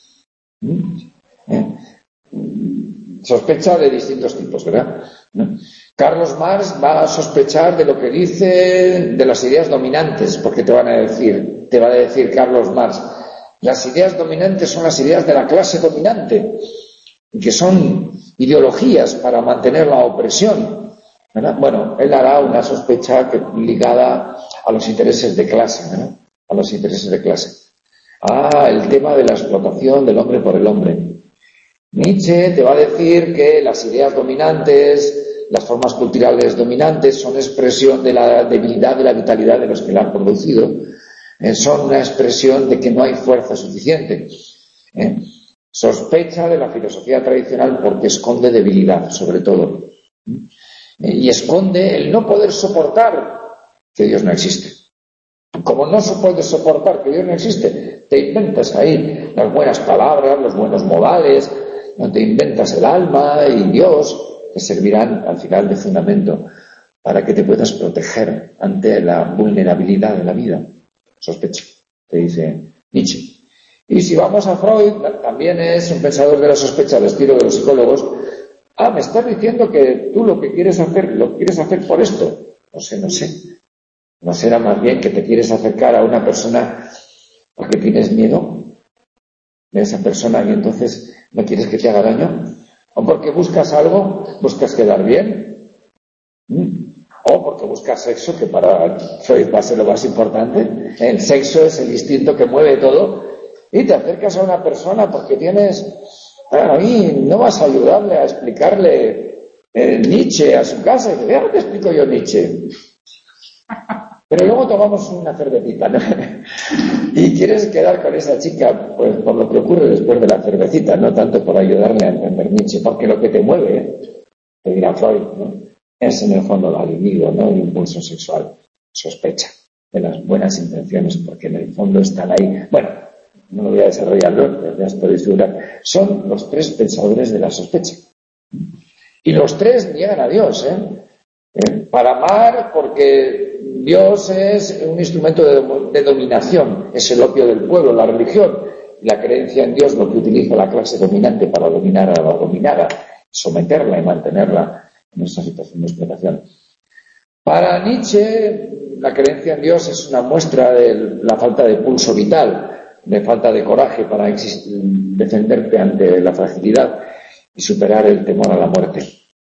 Sospecha de distintos tipos, ¿verdad? Carlos Marx va a sospechar de lo que dice de las ideas dominantes, porque te va a decir Carlos Marx, las ideas dominantes son las ideas de la clase dominante, que son ideologías para mantener la opresión, ¿verdad? Bueno, él hará una sospecha ligada a los intereses de clase, ¿verdad? A los intereses de clase. El tema de la explotación del hombre por el hombre. Nietzsche te va a decir que las ideas dominantes, las formas culturales dominantes son expresión de la debilidad y la vitalidad de los que la han producido. Son una expresión de que no hay fuerza suficiente. Sospecha de la filosofía tradicional porque esconde debilidad, sobre todo. Y esconde el no poder soportar que Dios no existe. Como no puedes soportar que Dios no existe, te inventas ahí las buenas palabras, los buenos modales, te inventas el alma y Dios, que servirán al final de fundamento para que te puedas proteger ante la vulnerabilidad de la vida. Sospecha, te dice Nietzsche. Y si vamos a Freud, también es un pensador de la sospecha al estilo de los psicólogos. Me estás diciendo que tú lo quieres hacer por esto. No sé. ¿No será más bien que te quieres acercar a una persona porque tienes miedo de esa persona y entonces no quieres que te haga daño? ¿O porque buscas algo, buscas quedar bien? ¿O porque buscas sexo, que para Freud va a ser lo más importante? El sexo es el instinto que mueve todo. Y te acercas a una persona porque tienes... ahí no vas a ayudarle a explicarle Nietzsche a su casa. Y dices, ahora te explico yo Nietzsche. Pero luego tomamos una cervecita, ¿no? Y quieres quedar con esa chica, pues por lo que ocurre después de la cervecita, no tanto por ayudarle a entender Nietzsche, porque lo que te mueve, te dirá Freud, ¿no? Es en el fondo la libido, ¿no? El impulso sexual, sospecha de las buenas intenciones, porque en el fondo están ahí. Bueno, no lo voy a desarrollarlo, pero ya os podéis figurar. Son los tres pensadores de la sospecha. Y los tres niegan a Dios, para amar, porque Dios es un instrumento de dominación, es el opio del pueblo, la religión, y la creencia en Dios lo que utiliza la clase dominante para dominar a la dominada, someterla y mantenerla en esa situación de explotación. Para Nietzsche, la creencia en Dios es una muestra de la falta de pulso vital, de falta de coraje para defenderte ante la fragilidad y superar el temor a la muerte.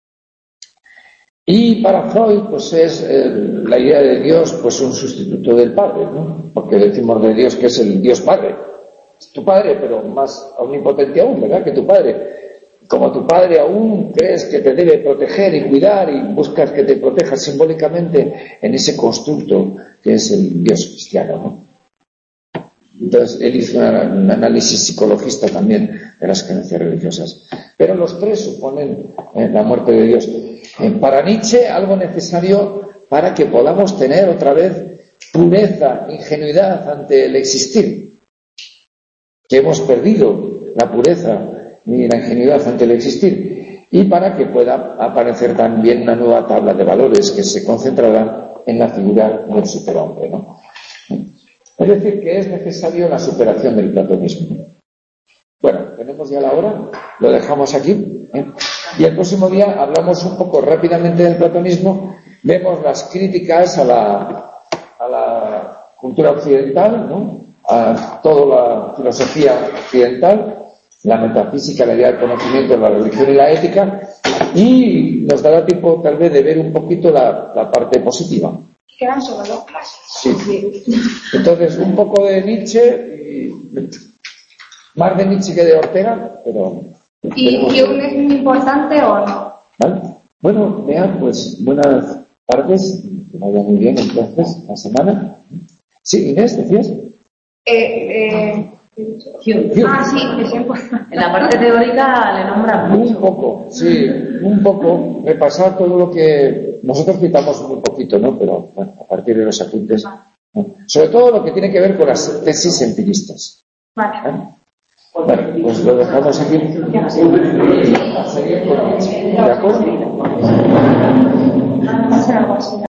Y para Freud, pues es la idea de Dios, pues un sustituto del Padre, ¿no? Porque decimos de Dios que es el Dios Padre. Es tu Padre, pero más omnipotente aún, ¿verdad? Que tu Padre. Como tu Padre aún crees que te debe proteger y cuidar y buscas que te proteja simbólicamente en ese constructo que es el Dios cristiano, ¿no? Entonces, él hizo un análisis psicologista también de las creencias religiosas. Pero los tres suponen la muerte de Dios. Para Nietzsche, algo necesario para que podamos tener otra vez pureza, ingenuidad ante el existir. Que hemos perdido la pureza y la ingenuidad ante el existir. Y para que pueda aparecer también una nueva tabla de valores que se concentrará en la figura del superhombre, ¿no? Es decir, que es necesario la superación del platonismo. Bueno, tenemos ya la hora, lo dejamos aquí, y el próximo día hablamos un poco rápidamente del platonismo, vemos las críticas a la cultura occidental, ¿no? A toda la filosofía occidental, la metafísica, la idea del conocimiento, la religión y la ética, y nos dará tiempo tal vez de ver un poquito la parte positiva. Quedan solo 2 clases. Sí. Entonces, un poco de Nietzsche, más de Nietzsche que de Ortega, pero... ¿Y Hume es muy importante o no? ¿Vale? Bueno, vean, pues buenas tardes, que vaya muy bien entonces la semana. Sí, Inés, ¿decías? Hume. Sí, que es importante. En la parte teórica le nombra mucho. Un poco, sí, un poco, repasar todo lo que nosotros citamos muy poquito, ¿no? Pero bueno, a partir de los apuntes, ¿no? Sobre todo lo que tiene que ver con las tesis empiristas. Vale. Bueno, pues lo dejamos aquí. ¿De acuerdo?